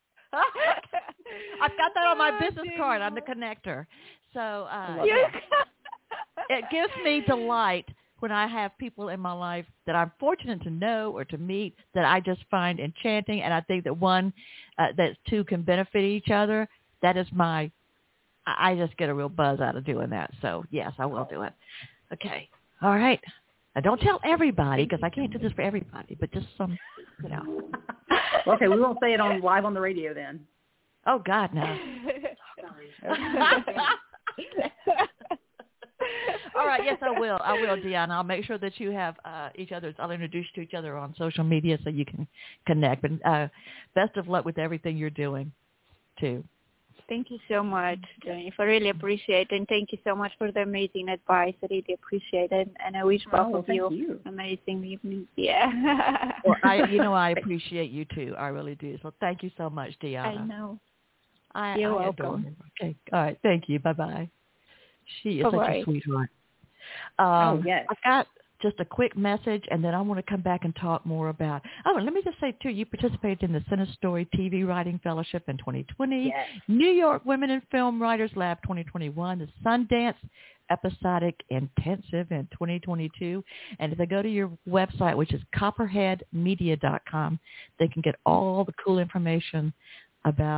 I've got that on my business card. I'm the connector. So uh, yeah. It gives me delight when I have people in my life that I'm fortunate to know or to meet that I just find enchanting, and I think that one, uh, that two can benefit each other. That is my. I just get a real buzz out of doing that. So, yes, I will do it. Okay. All right. Now, don't tell everybody, because I can't do this for everybody, but just some, you know. Okay, we won't say it on live on the radio then. Oh, God, no. All right. Yes, I will. I will, Deanna. I'll make sure that you have uh, each other's. I'll introduce you to each other on social media so you can connect. But uh, best of luck with everything you're doing, too. Thank you so much, Jennifer. I really appreciate it. And thank you so much for the amazing advice. I really appreciate it. And I wish both oh, of you, you amazing evenings. Yeah. Well, I, you know, I appreciate you, too. I really do. So thank you so much, Deanna. I know. I, You're I welcome. Okay. All right. Thank you. Bye-bye. She is Bye-bye. such a sweetheart. Um, oh, yes. I've got just a quick message, and then I want to come back and talk more about, oh, and let me just say, too, you participated in the Cinestory T V Writing Fellowship in twenty twenty, yes. New York Women in Film Writers Lab twenty twenty-one, the Sundance Episodic Intensive in twenty twenty-two, and if they go to your website, which is copperhead media dot com, they can get all the cool information about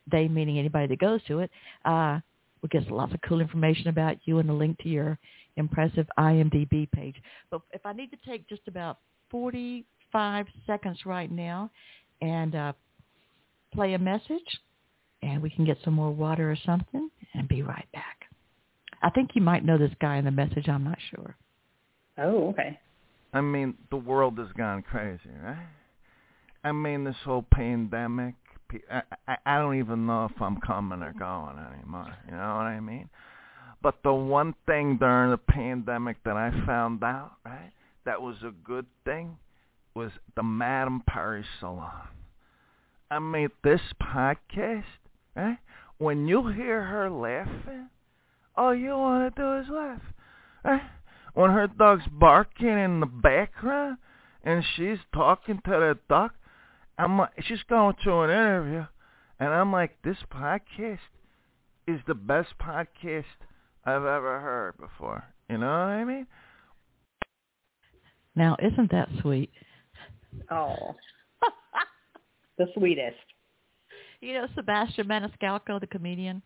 they meaning anybody that goes to it, uh, will get lots of cool information about you and a link to your impressive I M D B page. But if I need to take just about forty-five seconds right now and uh, play a message, and we can get some more water or something and be right back. I think you might know this guy in the message. I'm not sure. Oh, okay. I mean, the world has gone crazy, right? I mean, this whole pandemic, I, I, I don't even know if I'm coming or going anymore. You know what I mean? But the one thing during the pandemic that I found out, right, that was a good thing was the Madame Perry Salon. I mean, this podcast, right, when you hear her laughing, all you want to do is laugh. Right? When her dog's barking in the background and she's talking to the dog, I'm like, she's going through an interview, and I'm like, this podcast is the best podcast I've ever heard before. You know what I mean? Now, isn't that sweet? Oh, the sweetest. You know Sebastian Maniscalco, the comedian?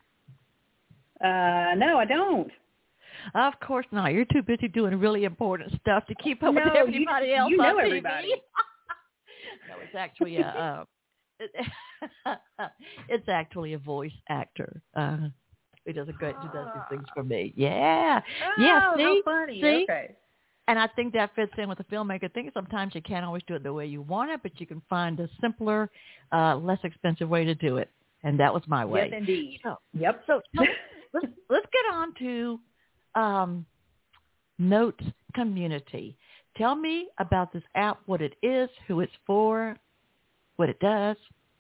Uh, no, I don't. Of course not. You're too busy doing really important stuff to keep up no, with everybody you, else you know on T V. everybody. No, it's actually a uh, it, it's actually a voice actor. Uh, who does a great who does these things for me. Yeah, Oh, yeah. See, how funny. see? Okay. And I think that fits in with the filmmaker thing. Sometimes you can't always do it the way you want it, but you can find a simpler, uh, less expensive way to do it. And that was my way. Yes, indeed. So, yep. So let's, let's, let's get on to um, Notes Community. Tell me about this app, what it is, who it's for, what it does,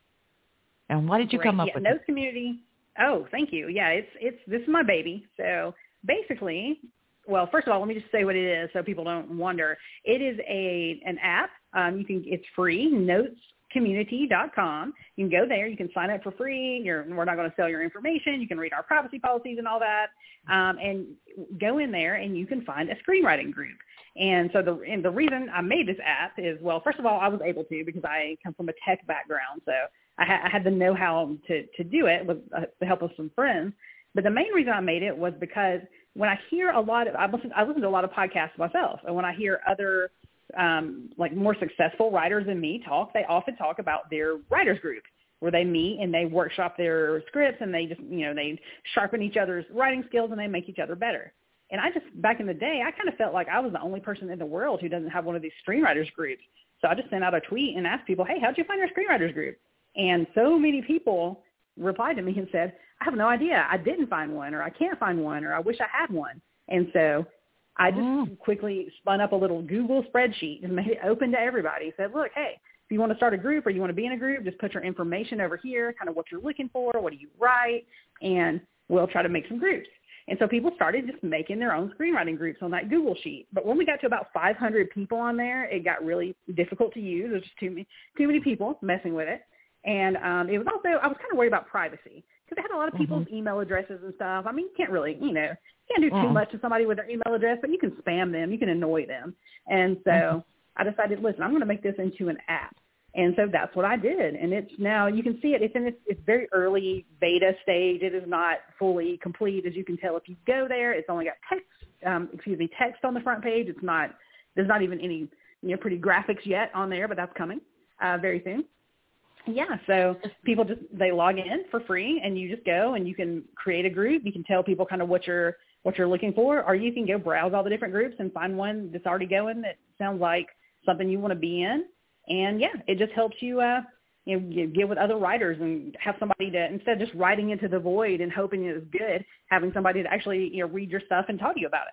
and why did you Great. come up yeah, with Notes it? Community. Oh, thank you. Yeah, it's it's this is my baby. So basically, well, first of all, let me just say what it is so people don't wonder. It is a an app. Um, you can it's free. Notes community dot com. You can go there. You can sign up for free. You're, we're not going to sell your information. You can read our privacy policies and all that, um, and go in there and you can find a screenwriting group. And so the and the reason I made this app is, well, first of all, I was able to because I come from a tech background, so I, ha- I had the know-how to, to do it with uh, the help of some friends. But the main reason I made it was because when I hear a lot of, I listen, I listen to a lot of podcasts myself, and when I hear other um, like more successful writers than me talk, they often talk about their writers group where they meet and they workshop their scripts and they just, you know, they sharpen each other's writing skills and they make each other better. And I just, back in the day, I kind of felt like I was the only person in the world who doesn't have one of these screenwriters groups. So I just sent out a tweet and asked people, hey, how'd you find your screenwriters group? And so many people replied to me and said, I have no idea. I didn't find one, or I can't find one, or I wish I had one. And so I just mm. quickly spun up a little Google spreadsheet and made it open to everybody. Said, look, hey, if you want to start a group or you want to be in a group, just put your information over here, kind of what you're looking for, what do you write, and we'll try to make some groups. And so people started just making their own screenwriting groups on that Google sheet. But when we got to about five hundred people on there, it got really difficult to use. There's just too many, too many people messing with it. And um, it was also, I was kind of worried about privacy because it had a lot of people's mm-hmm. email addresses and stuff. I mean, you can't really, you know, you can't do too mm-hmm. much to somebody with their email address, but you can spam them. You can annoy them. And so mm-hmm. I decided, listen, I'm going to make this into an app. And so that's what I did. And it's now, you can see it. It's in its, it's very early beta stage. It is not fully complete. As you can tell, if you go there, it's only got text, um, excuse me, text on the front page. It's not, there's not even any, you know, pretty graphics yet on there, but that's coming uh, very soon. Yeah, so people just, they log in for free and you just go and you can create a group. You can tell people kind of what you're, what you're looking for, or you can go browse all the different groups and find one that's already going that sounds like something you want to be in. And yeah, it just helps you, uh, you know, get with other writers and have somebody to, instead of just writing into the void and hoping it was good, having somebody to actually, you know, read your stuff and talk to you about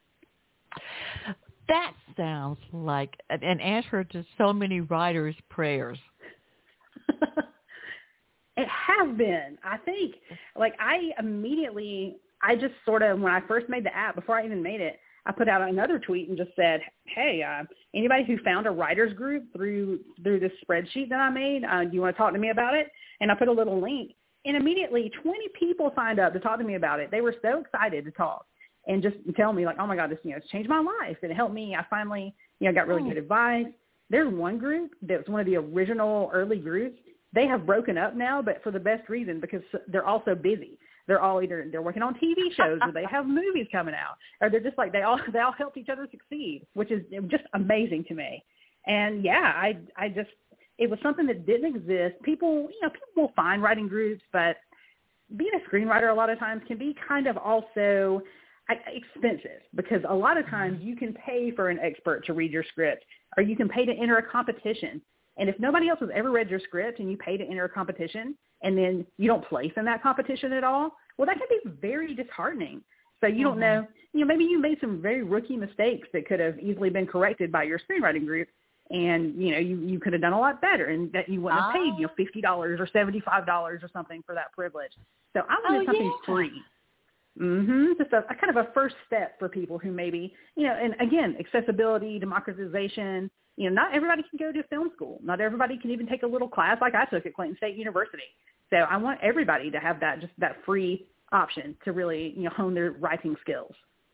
it. That sounds like an answer to so many writers' prayers. It has been. I think, like, I immediately, I just sort of, when I first made the app, before I even made it, I put out another tweet and just said, hey, uh, anybody who found a writer's group through through this spreadsheet that I made, uh, do you want to talk to me about it? And I put a little link. And immediately twenty people signed up to talk to me about it. They were so excited to talk and just tell me, like, oh, my God, this, you know, it's changed my life. And it helped me. I finally, you know, got really good advice. There's one group that was one of the original early groups they have broken up now, but for the best reason, because they're all so busy. They're all either they're working on T V shows or they have movies coming out, or they're just like they all they all help each other succeed, which is just amazing to me. And yeah, I I just it was something that didn't exist. People you know people will find writing groups, but being a screenwriter a lot of times can be kind of also expensive, because a lot of times you can pay for an expert to read your script, or you can pay to enter a competition. And if nobody else has ever read your script and you pay to enter a competition and then you don't place in that competition at all, well, that can be very disheartening. So you mm-hmm. don't know, you know, maybe you made some very rookie mistakes that could have easily been corrected by your screenwriting group. And, you know, you, you could have done a lot better, and that you wouldn't have paid, you know, fifty dollars or seventy-five dollars or something for that privilege. So I wanted oh, something yeah. free. Mm-hmm. Just a, a kind of a first step for people who maybe, you know, and again, accessibility, democratization. You know, not everybody can go to film school. Not everybody can even take a little class like I took at Clayton State University. So I want everybody to have that, just that free option to really, you know, hone their writing skills.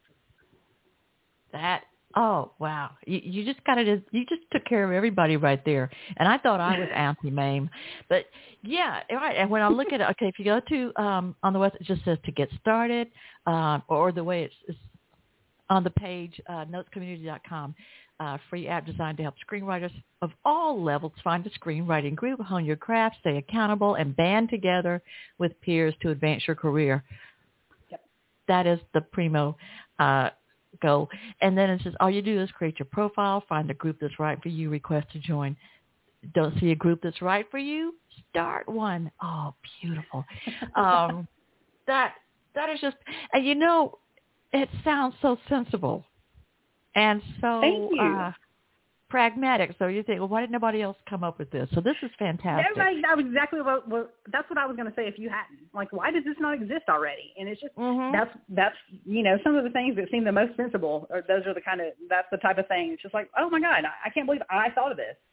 That, oh, wow. You, you just got to, you just took care of everybody right there. And I thought I was anti-MAME. But yeah, right. And when I look at it, okay, if you go to, um, on the website, it just says to get started, uh, or the way it's, it's on the page, uh, notes community dot com. Uh, free app designed to help screenwriters of all levels find a screenwriting group, hone your craft, stay accountable, and band together with peers to advance your career. Yep. That is the primo uh, goal. And then it says all you do is create your profile, find a group that's right for you, request to join. Don't see a group that's right for you? Start one. Oh, beautiful. um, that that is just, and you know, it sounds so sensible. And so uh, pragmatic. So you think, well, why did nobody else come up with this? So this is fantastic. Everybody, that was exactly what, what that's what I was going to say. If you hadn't, like, why does this not exist already? And it's just mm-hmm. that's that's you know some of the things that seem the most sensible. Or those are the kind of that's the type of thing. It's just like, oh my God, I, I can't believe I thought of this.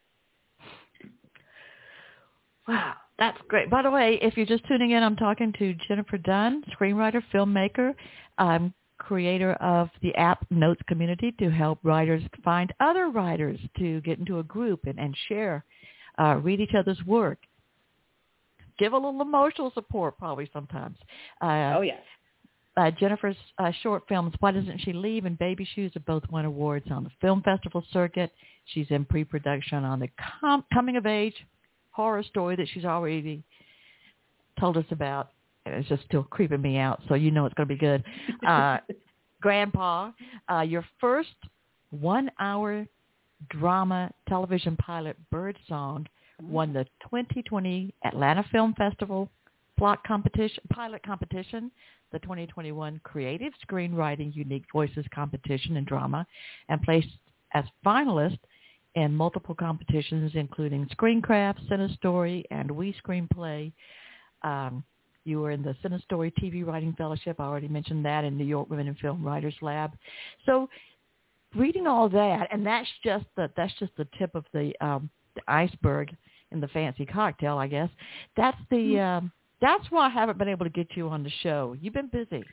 Wow, that's great. By the way, if you're just tuning in, I'm talking to Jennifer Dunn, screenwriter, filmmaker. Um, creator of the app Notes Community to help writers find other writers to get into a group and, and share, uh, read each other's work, give a little emotional support probably sometimes. Uh, oh, yes. Uh, Jennifer's uh, short films, Why Doesn't She Leave and Baby Shoes, have both won awards on the film festival circuit. She's in pre-production on the com- coming-of-age horror story that she's already told us about. It's just still creeping me out, so you know it's going to be good. Uh, Grandpa, uh, your first one-hour drama television pilot, Birdsong, won the twenty twenty Atlanta Film Festival plot competition, pilot competition, the twenty twenty-one Creative Screenwriting Unique Voices competition in drama, and placed as finalist in multiple competitions, including Screencraft, Cinestory, and We Screenplay. Um, You were in the Cinestory T V Writing Fellowship. I already mentioned that in New York Women in Film Writers Lab. So reading all that, and that's just the that's just the tip of the, um, the iceberg in the fancy cocktail, I guess. That's the um, that's why I haven't been able to get you on the show. You've been busy.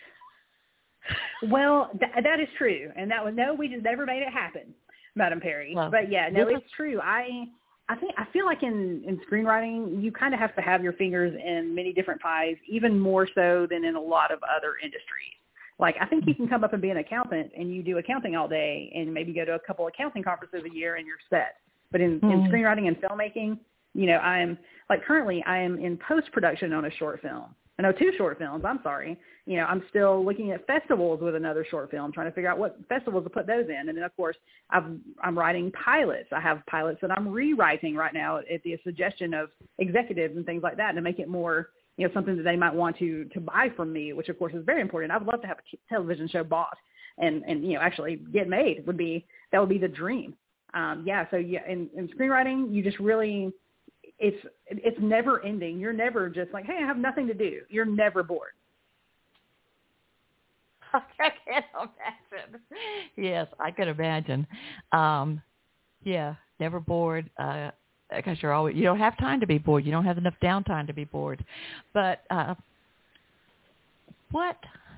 Well, th- that is true, and that was no, we just never made it happen, Madam Perry. Well, but yeah, no, it's is- true. I. I think I feel like in, in screenwriting, you kind of have to have your fingers in many different pies, even more so than in a lot of other industries. Like, I think you can come up and be an accountant and you do accounting all day and maybe go to a couple accounting conferences a year and you're set. But in, mm. in screenwriting and filmmaking, you know, I am like currently I am in post-production on a short film. I know two short films. I'm sorry. You know, I'm still looking at festivals with another short film, trying to figure out what festivals to put those in. And then, of course, I've, I'm writing pilots. I have pilots that I'm rewriting right now at the suggestion of executives and things like that to make it more, you know, something that they might want to to buy from me, which, of course, is very important. I would love to have a t- television show bought and, and, you know, actually get made. Would be that would be the dream. Um, yeah, so, yeah, in, in screenwriting, you just really – It's it's never ending. You're never just like, hey, I have nothing to do. You're never bored. I can imagine. Yes, I can imagine. Um, yeah, never bored. Uh, because you're always you don't have time to be bored. You don't have enough downtime to be bored. But uh, what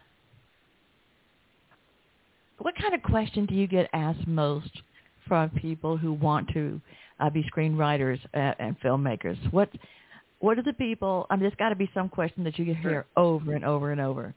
what kind of question do you get asked most from people who want to Uh, be screenwriters and, and filmmakers? What what are the people, I mean, there's got to be some question that you hear Sure. over and over and over.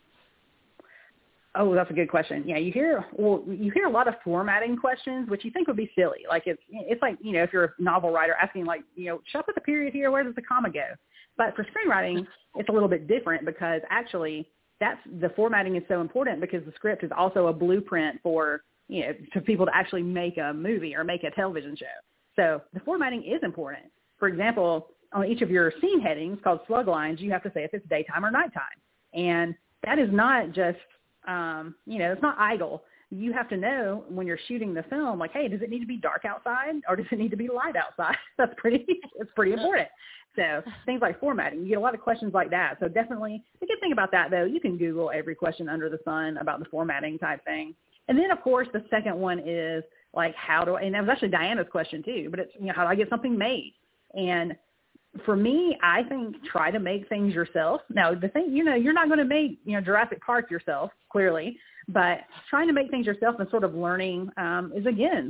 Oh, that's a good question. Yeah, you hear well, you hear a lot of formatting questions, which you think would be silly. Like it's it's like, you know, if you're a novel writer asking like, you know, should I put the period here? Where does the comma go? But for screenwriting, it's a little bit different because actually that's the formatting is so important because the script is also a blueprint for, you know, for people to actually make a movie or make a television show. So the formatting is important. For example, on each of your scene headings called slug lines, you have to say if it's daytime or nighttime. And that is not just Um, you know, it's not idle. You have to know when you're shooting the film, like, hey, does it need to be dark outside or does it need to be light outside? That's pretty, it's pretty important. So things like formatting, you get a lot of questions like that. So definitely the good thing about that, though, you can Google every question under the sun about the formatting type thing. And then, of course, the second one is like, how do I, and that was actually Diana's question too, but it's, you know, how do I get something made? And for me, I think try to make things yourself. Now, the thing, you know, you're not going to make, you know, Jurassic Park yourself, clearly, but trying to make things yourself and sort of learning um, is, again,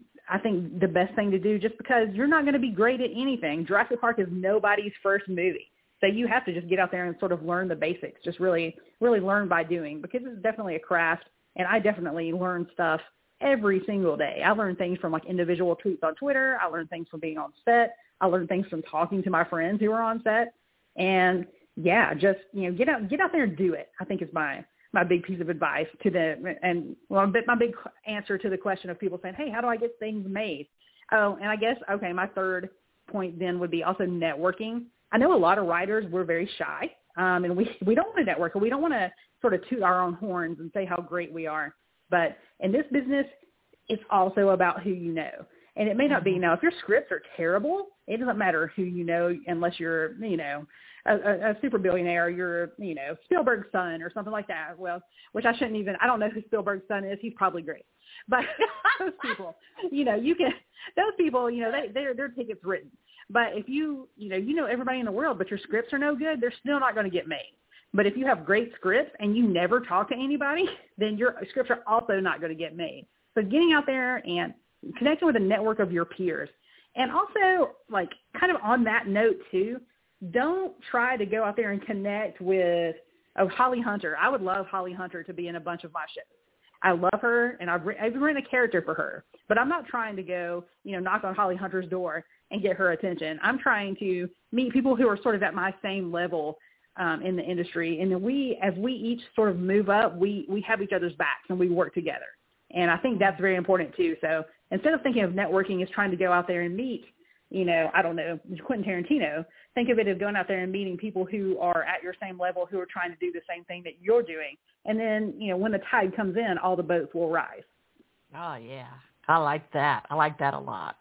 I think the best thing to do just because you're not going to be great at anything. Jurassic Park is nobody's first movie. So you have to just get out there and sort of learn the basics, just really, really learn by doing because it's definitely a craft. And I definitely learn stuff every single day. I learn things from like individual tweets on Twitter. I learn things from being on set. I learned things from talking to my friends who are on set. And yeah, just, you know, get out, get out there and do it, I think is my, my big piece of advice to the, and well, my big answer to the question of people saying, hey, how do I get things made? Oh, and I guess, okay, my third point then would be also networking. I know a lot of writers, we're very shy um, and we, we don't want to network or we don't want to sort of toot our own horns and say how great we are. But in this business, it's also about who you know. And it may not be, now, if your scripts are terrible, it doesn't matter who you know unless you're, you know, a, a, a super billionaire or you're, you know, Spielberg's son or something like that. Well, which I shouldn't even, I don't know who Spielberg's son is. He's probably great. But those people, you know, you can, those people, you know, they, they're, their ticket's written. But if you, you know, you know everybody in the world, but your scripts are no good, they're still not going to get made. But if you have great scripts and you never talk to anybody, then your scripts are also not going to get made. So getting out there and connecting with a network of your peers. And also, like, kind of on that note, too, don't try to go out there and connect with oh, Holly Hunter. I would love Holly Hunter to be in a bunch of my shows. I love her, and I've, I've written a character for her. But I'm not trying to go, you know, knock on Holly Hunter's door and get her attention. I'm trying to meet people who are sort of at my same level um, in the industry. And then we, as we each sort of move up, we, we have each other's backs and we work together. And I think that's very important, too. So instead of thinking of networking as trying to go out there and meet, you know, I don't know, Quentin Tarantino, think of it as going out there and meeting people who are at your same level, who are trying to do the same thing that you're doing. And then, you know, when the tide comes in, all the boats will rise. Oh, yeah. I like that. I like that a lot.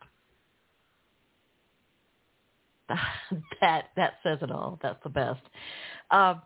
that that says it all. That's the best. Um,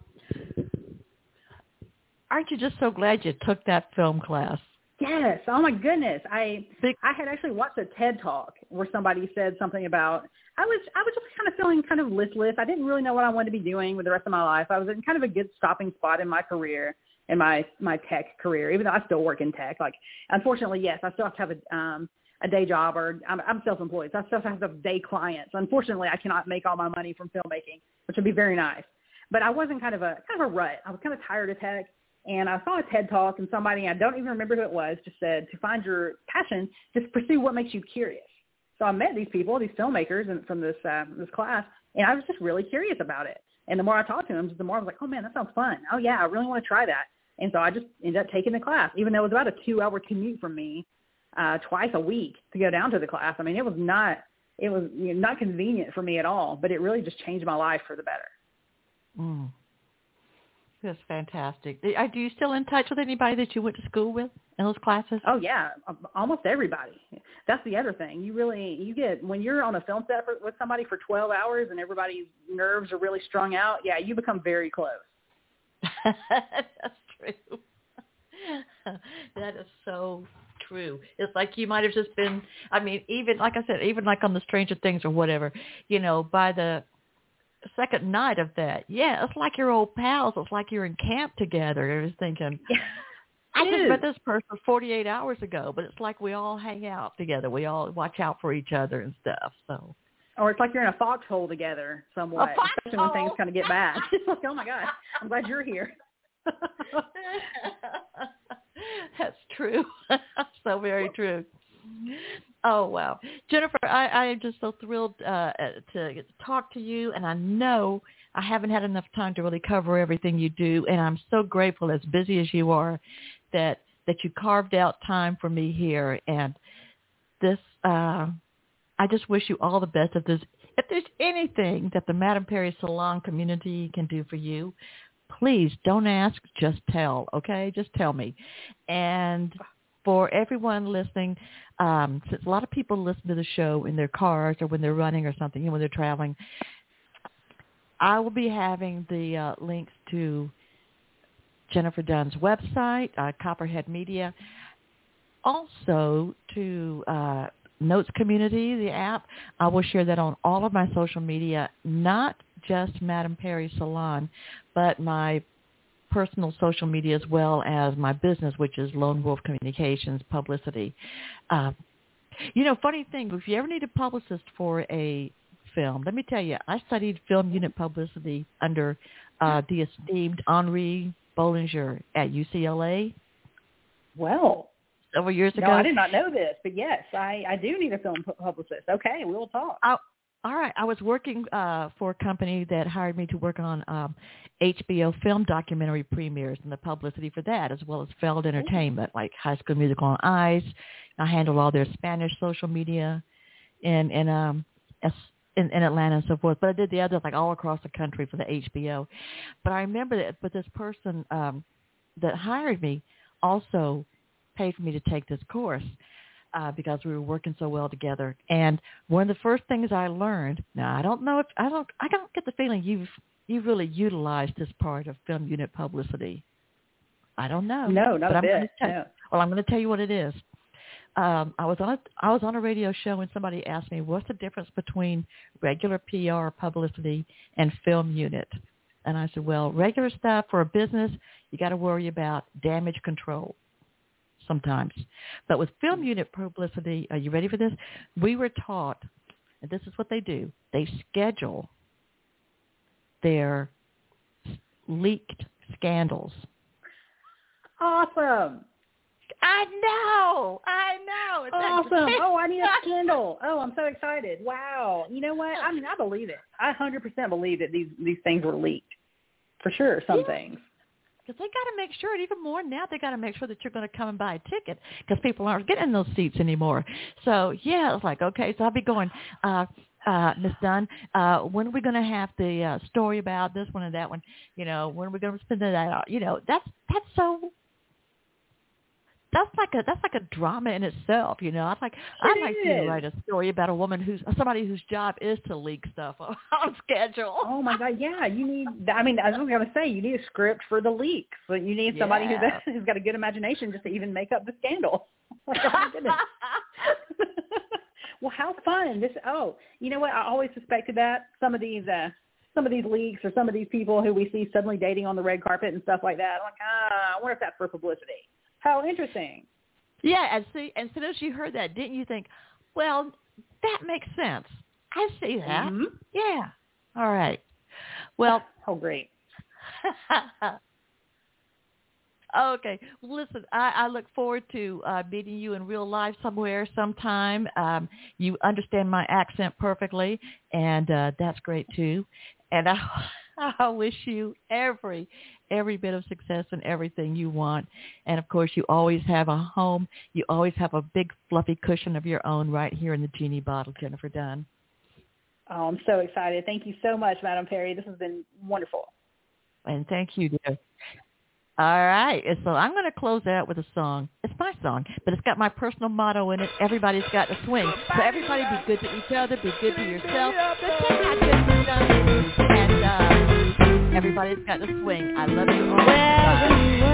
aren't you just so glad you took that film class? Yes. Oh my goodness. I I had actually watched a TED Talk where somebody said something about I was I was just kind of feeling kind of listless. I didn't really know what I wanted to be doing with the rest of my life. I was in kind of a good stopping spot in my career, in my my tech career, even though I still work in tech. Like, unfortunately, yes, I still have to have a um a day job, or I'm, I'm self-employed, so I still have to have day clients. Unfortunately, I cannot make all my money from filmmaking, which would be very nice. But I was in kind of a kind of a rut. I was kind of tired of tech. And I saw a TED Talk, and somebody, I don't even remember who it was, just said, to find your passion, just pursue what makes you curious. So I met these people, these filmmakers and from this uh, this class, and I was just really curious about it. And the more I talked to them, the more I was like, oh, man, that sounds fun. Oh, yeah, I really want to try that. And so I just ended up taking the class, even though it was about a two-hour commute from me uh, twice a week to go down to the class. I mean, it was not it was you know, not convenient for me at all, but it really just changed my life for the better. Mm. That's fantastic. Are you still in touch with anybody that you went to school with in those classes? Oh, yeah, almost everybody. That's the other thing. You really, you get, when you're on a film set for, with somebody for twelve hours and everybody's nerves are really strung out, yeah, you become very close. That's true. That is so true. It's like you might have just been, I mean, even, like I said, even like on the Stranger Things or whatever, you know, by the second night of that, yeah, it's like you're old pals. It's like you're in camp together. I was thinking, I just met this person forty-eight hours ago, but it's like we all hang out together. We all watch out for each other and stuff. So Or it's like you're in a foxhole together somewhat, especially when things kind of get bad. It's like, oh my God, I'm glad you're here. That's true. So very true. Oh, wow. Jennifer, I, I am just so thrilled uh, to get to talk to you, and I know I haven't had enough time to really cover everything you do, and I'm so grateful, as busy as you are, that, that you carved out time for me here. And this, uh, I just wish you all the best. If there's, if there's anything that the Madame Perry Salon community can do for you, please don't ask, just tell, okay? Just tell me. And for everyone listening, um, since a lot of people listen to the show in their cars or when they're running or something, you know, when they're traveling, I will be having the uh, links to Jennifer Dunn's website, uh, Copperhead Media, also to uh, Notes Community, the app. I will share that on all of my social media, not just Madame Perry Salon, but my personal social media as well as my business, which is Lone Wolf Communications Publicity. Uh, you know, funny thing, if you ever need a publicist for a film, let me tell you, I studied film unit publicity under uh, the esteemed Henri Bollinger at U C L A. Well, several years ago. No, I did not know this, but yes, I, I do need a film publicist. Okay, we'll talk. I, all right. I was working uh, for a company that hired me to work on um, H B O film documentary premieres and the publicity for that, as well as Feld Entertainment, like High School Musical on Ice. I handled all their Spanish social media in in um in, in Atlanta and so forth. But I did the others like all across the country for the H B O. But I remember that, but this person um, that hired me also paid for me to take this course. Uh, because we were working so well together. And one of the first things I learned, now I don't know if, I don't, I don't get the feeling you've, you've really utilized this part of film unit publicity. I don't know. No, not but a I'm bit. Tell, no. Well, I'm going to tell you what it is. Um, I was on a, I was on a radio show and somebody asked me, what's the difference between regular P R publicity and film unit? And I said, well, regular stuff for a business, you got to worry about damage control sometimes. But with film unit publicity, are you ready for this? We were taught, and this is what they do, they schedule their leaked scandals. Awesome. I know. I know. It's awesome. Oh, I need a scandal. Oh, I'm so excited. Wow. You know what? I mean, I believe it. I one hundred percent believe that these, these things were leaked. For sure, some yeah. things. Because they got to make sure, and even more now, they got to make sure that you're going to come and buy a ticket because people aren't getting those seats anymore. So, yeah, it's like, okay, so I'll be going, uh, uh, Miss Dunn, uh, when are we going to have the uh, story about this one and that one? You know, when are we going to spend that out? You know, that's that's so, that's like a that's like a drama in itself. You know, I like I'd like to write a story about a woman who's somebody whose job is to leak stuff on, on schedule. Oh my God, yeah, you need. I mean, I was going to say you need a script for the leak, so you need somebody yeah. who's who's got a good imagination just to even make up the scandal. Oh my goodness. Well, how fun! This. Oh, you know what? I always suspected that some of these. Uh, some of these leaks or some of these people who we see suddenly dating on the red carpet and stuff like that. I'm like, ah, I wonder if that's for publicity. How interesting. Yeah, and see, and as soon as you heard that, didn't you think, well, that makes sense. I see that. Mm-hmm. Yeah. All right. Well. Oh, great. Okay. Well, listen, I, I look forward to uh, meeting you in real life somewhere sometime. Um, you understand my accent perfectly, and uh, that's great, too. And I, I wish you every, every bit of success in everything you want. And, of course, you always have a home. You always have a big, fluffy cushion of your own right here in the Genie bottle, Jennifer Dunn. Oh, I'm so excited. Thank you so much, Madame Perry. This has been wonderful. And thank you, dear. All right. So I'm going to close out with a song. It's my song, but it's got my personal motto in it. Everybody's got to swing. So everybody be good to each other, be good to yourself. So take out Jennifer Dunn, and uh, everybody's got to swing. I love you all. Bye.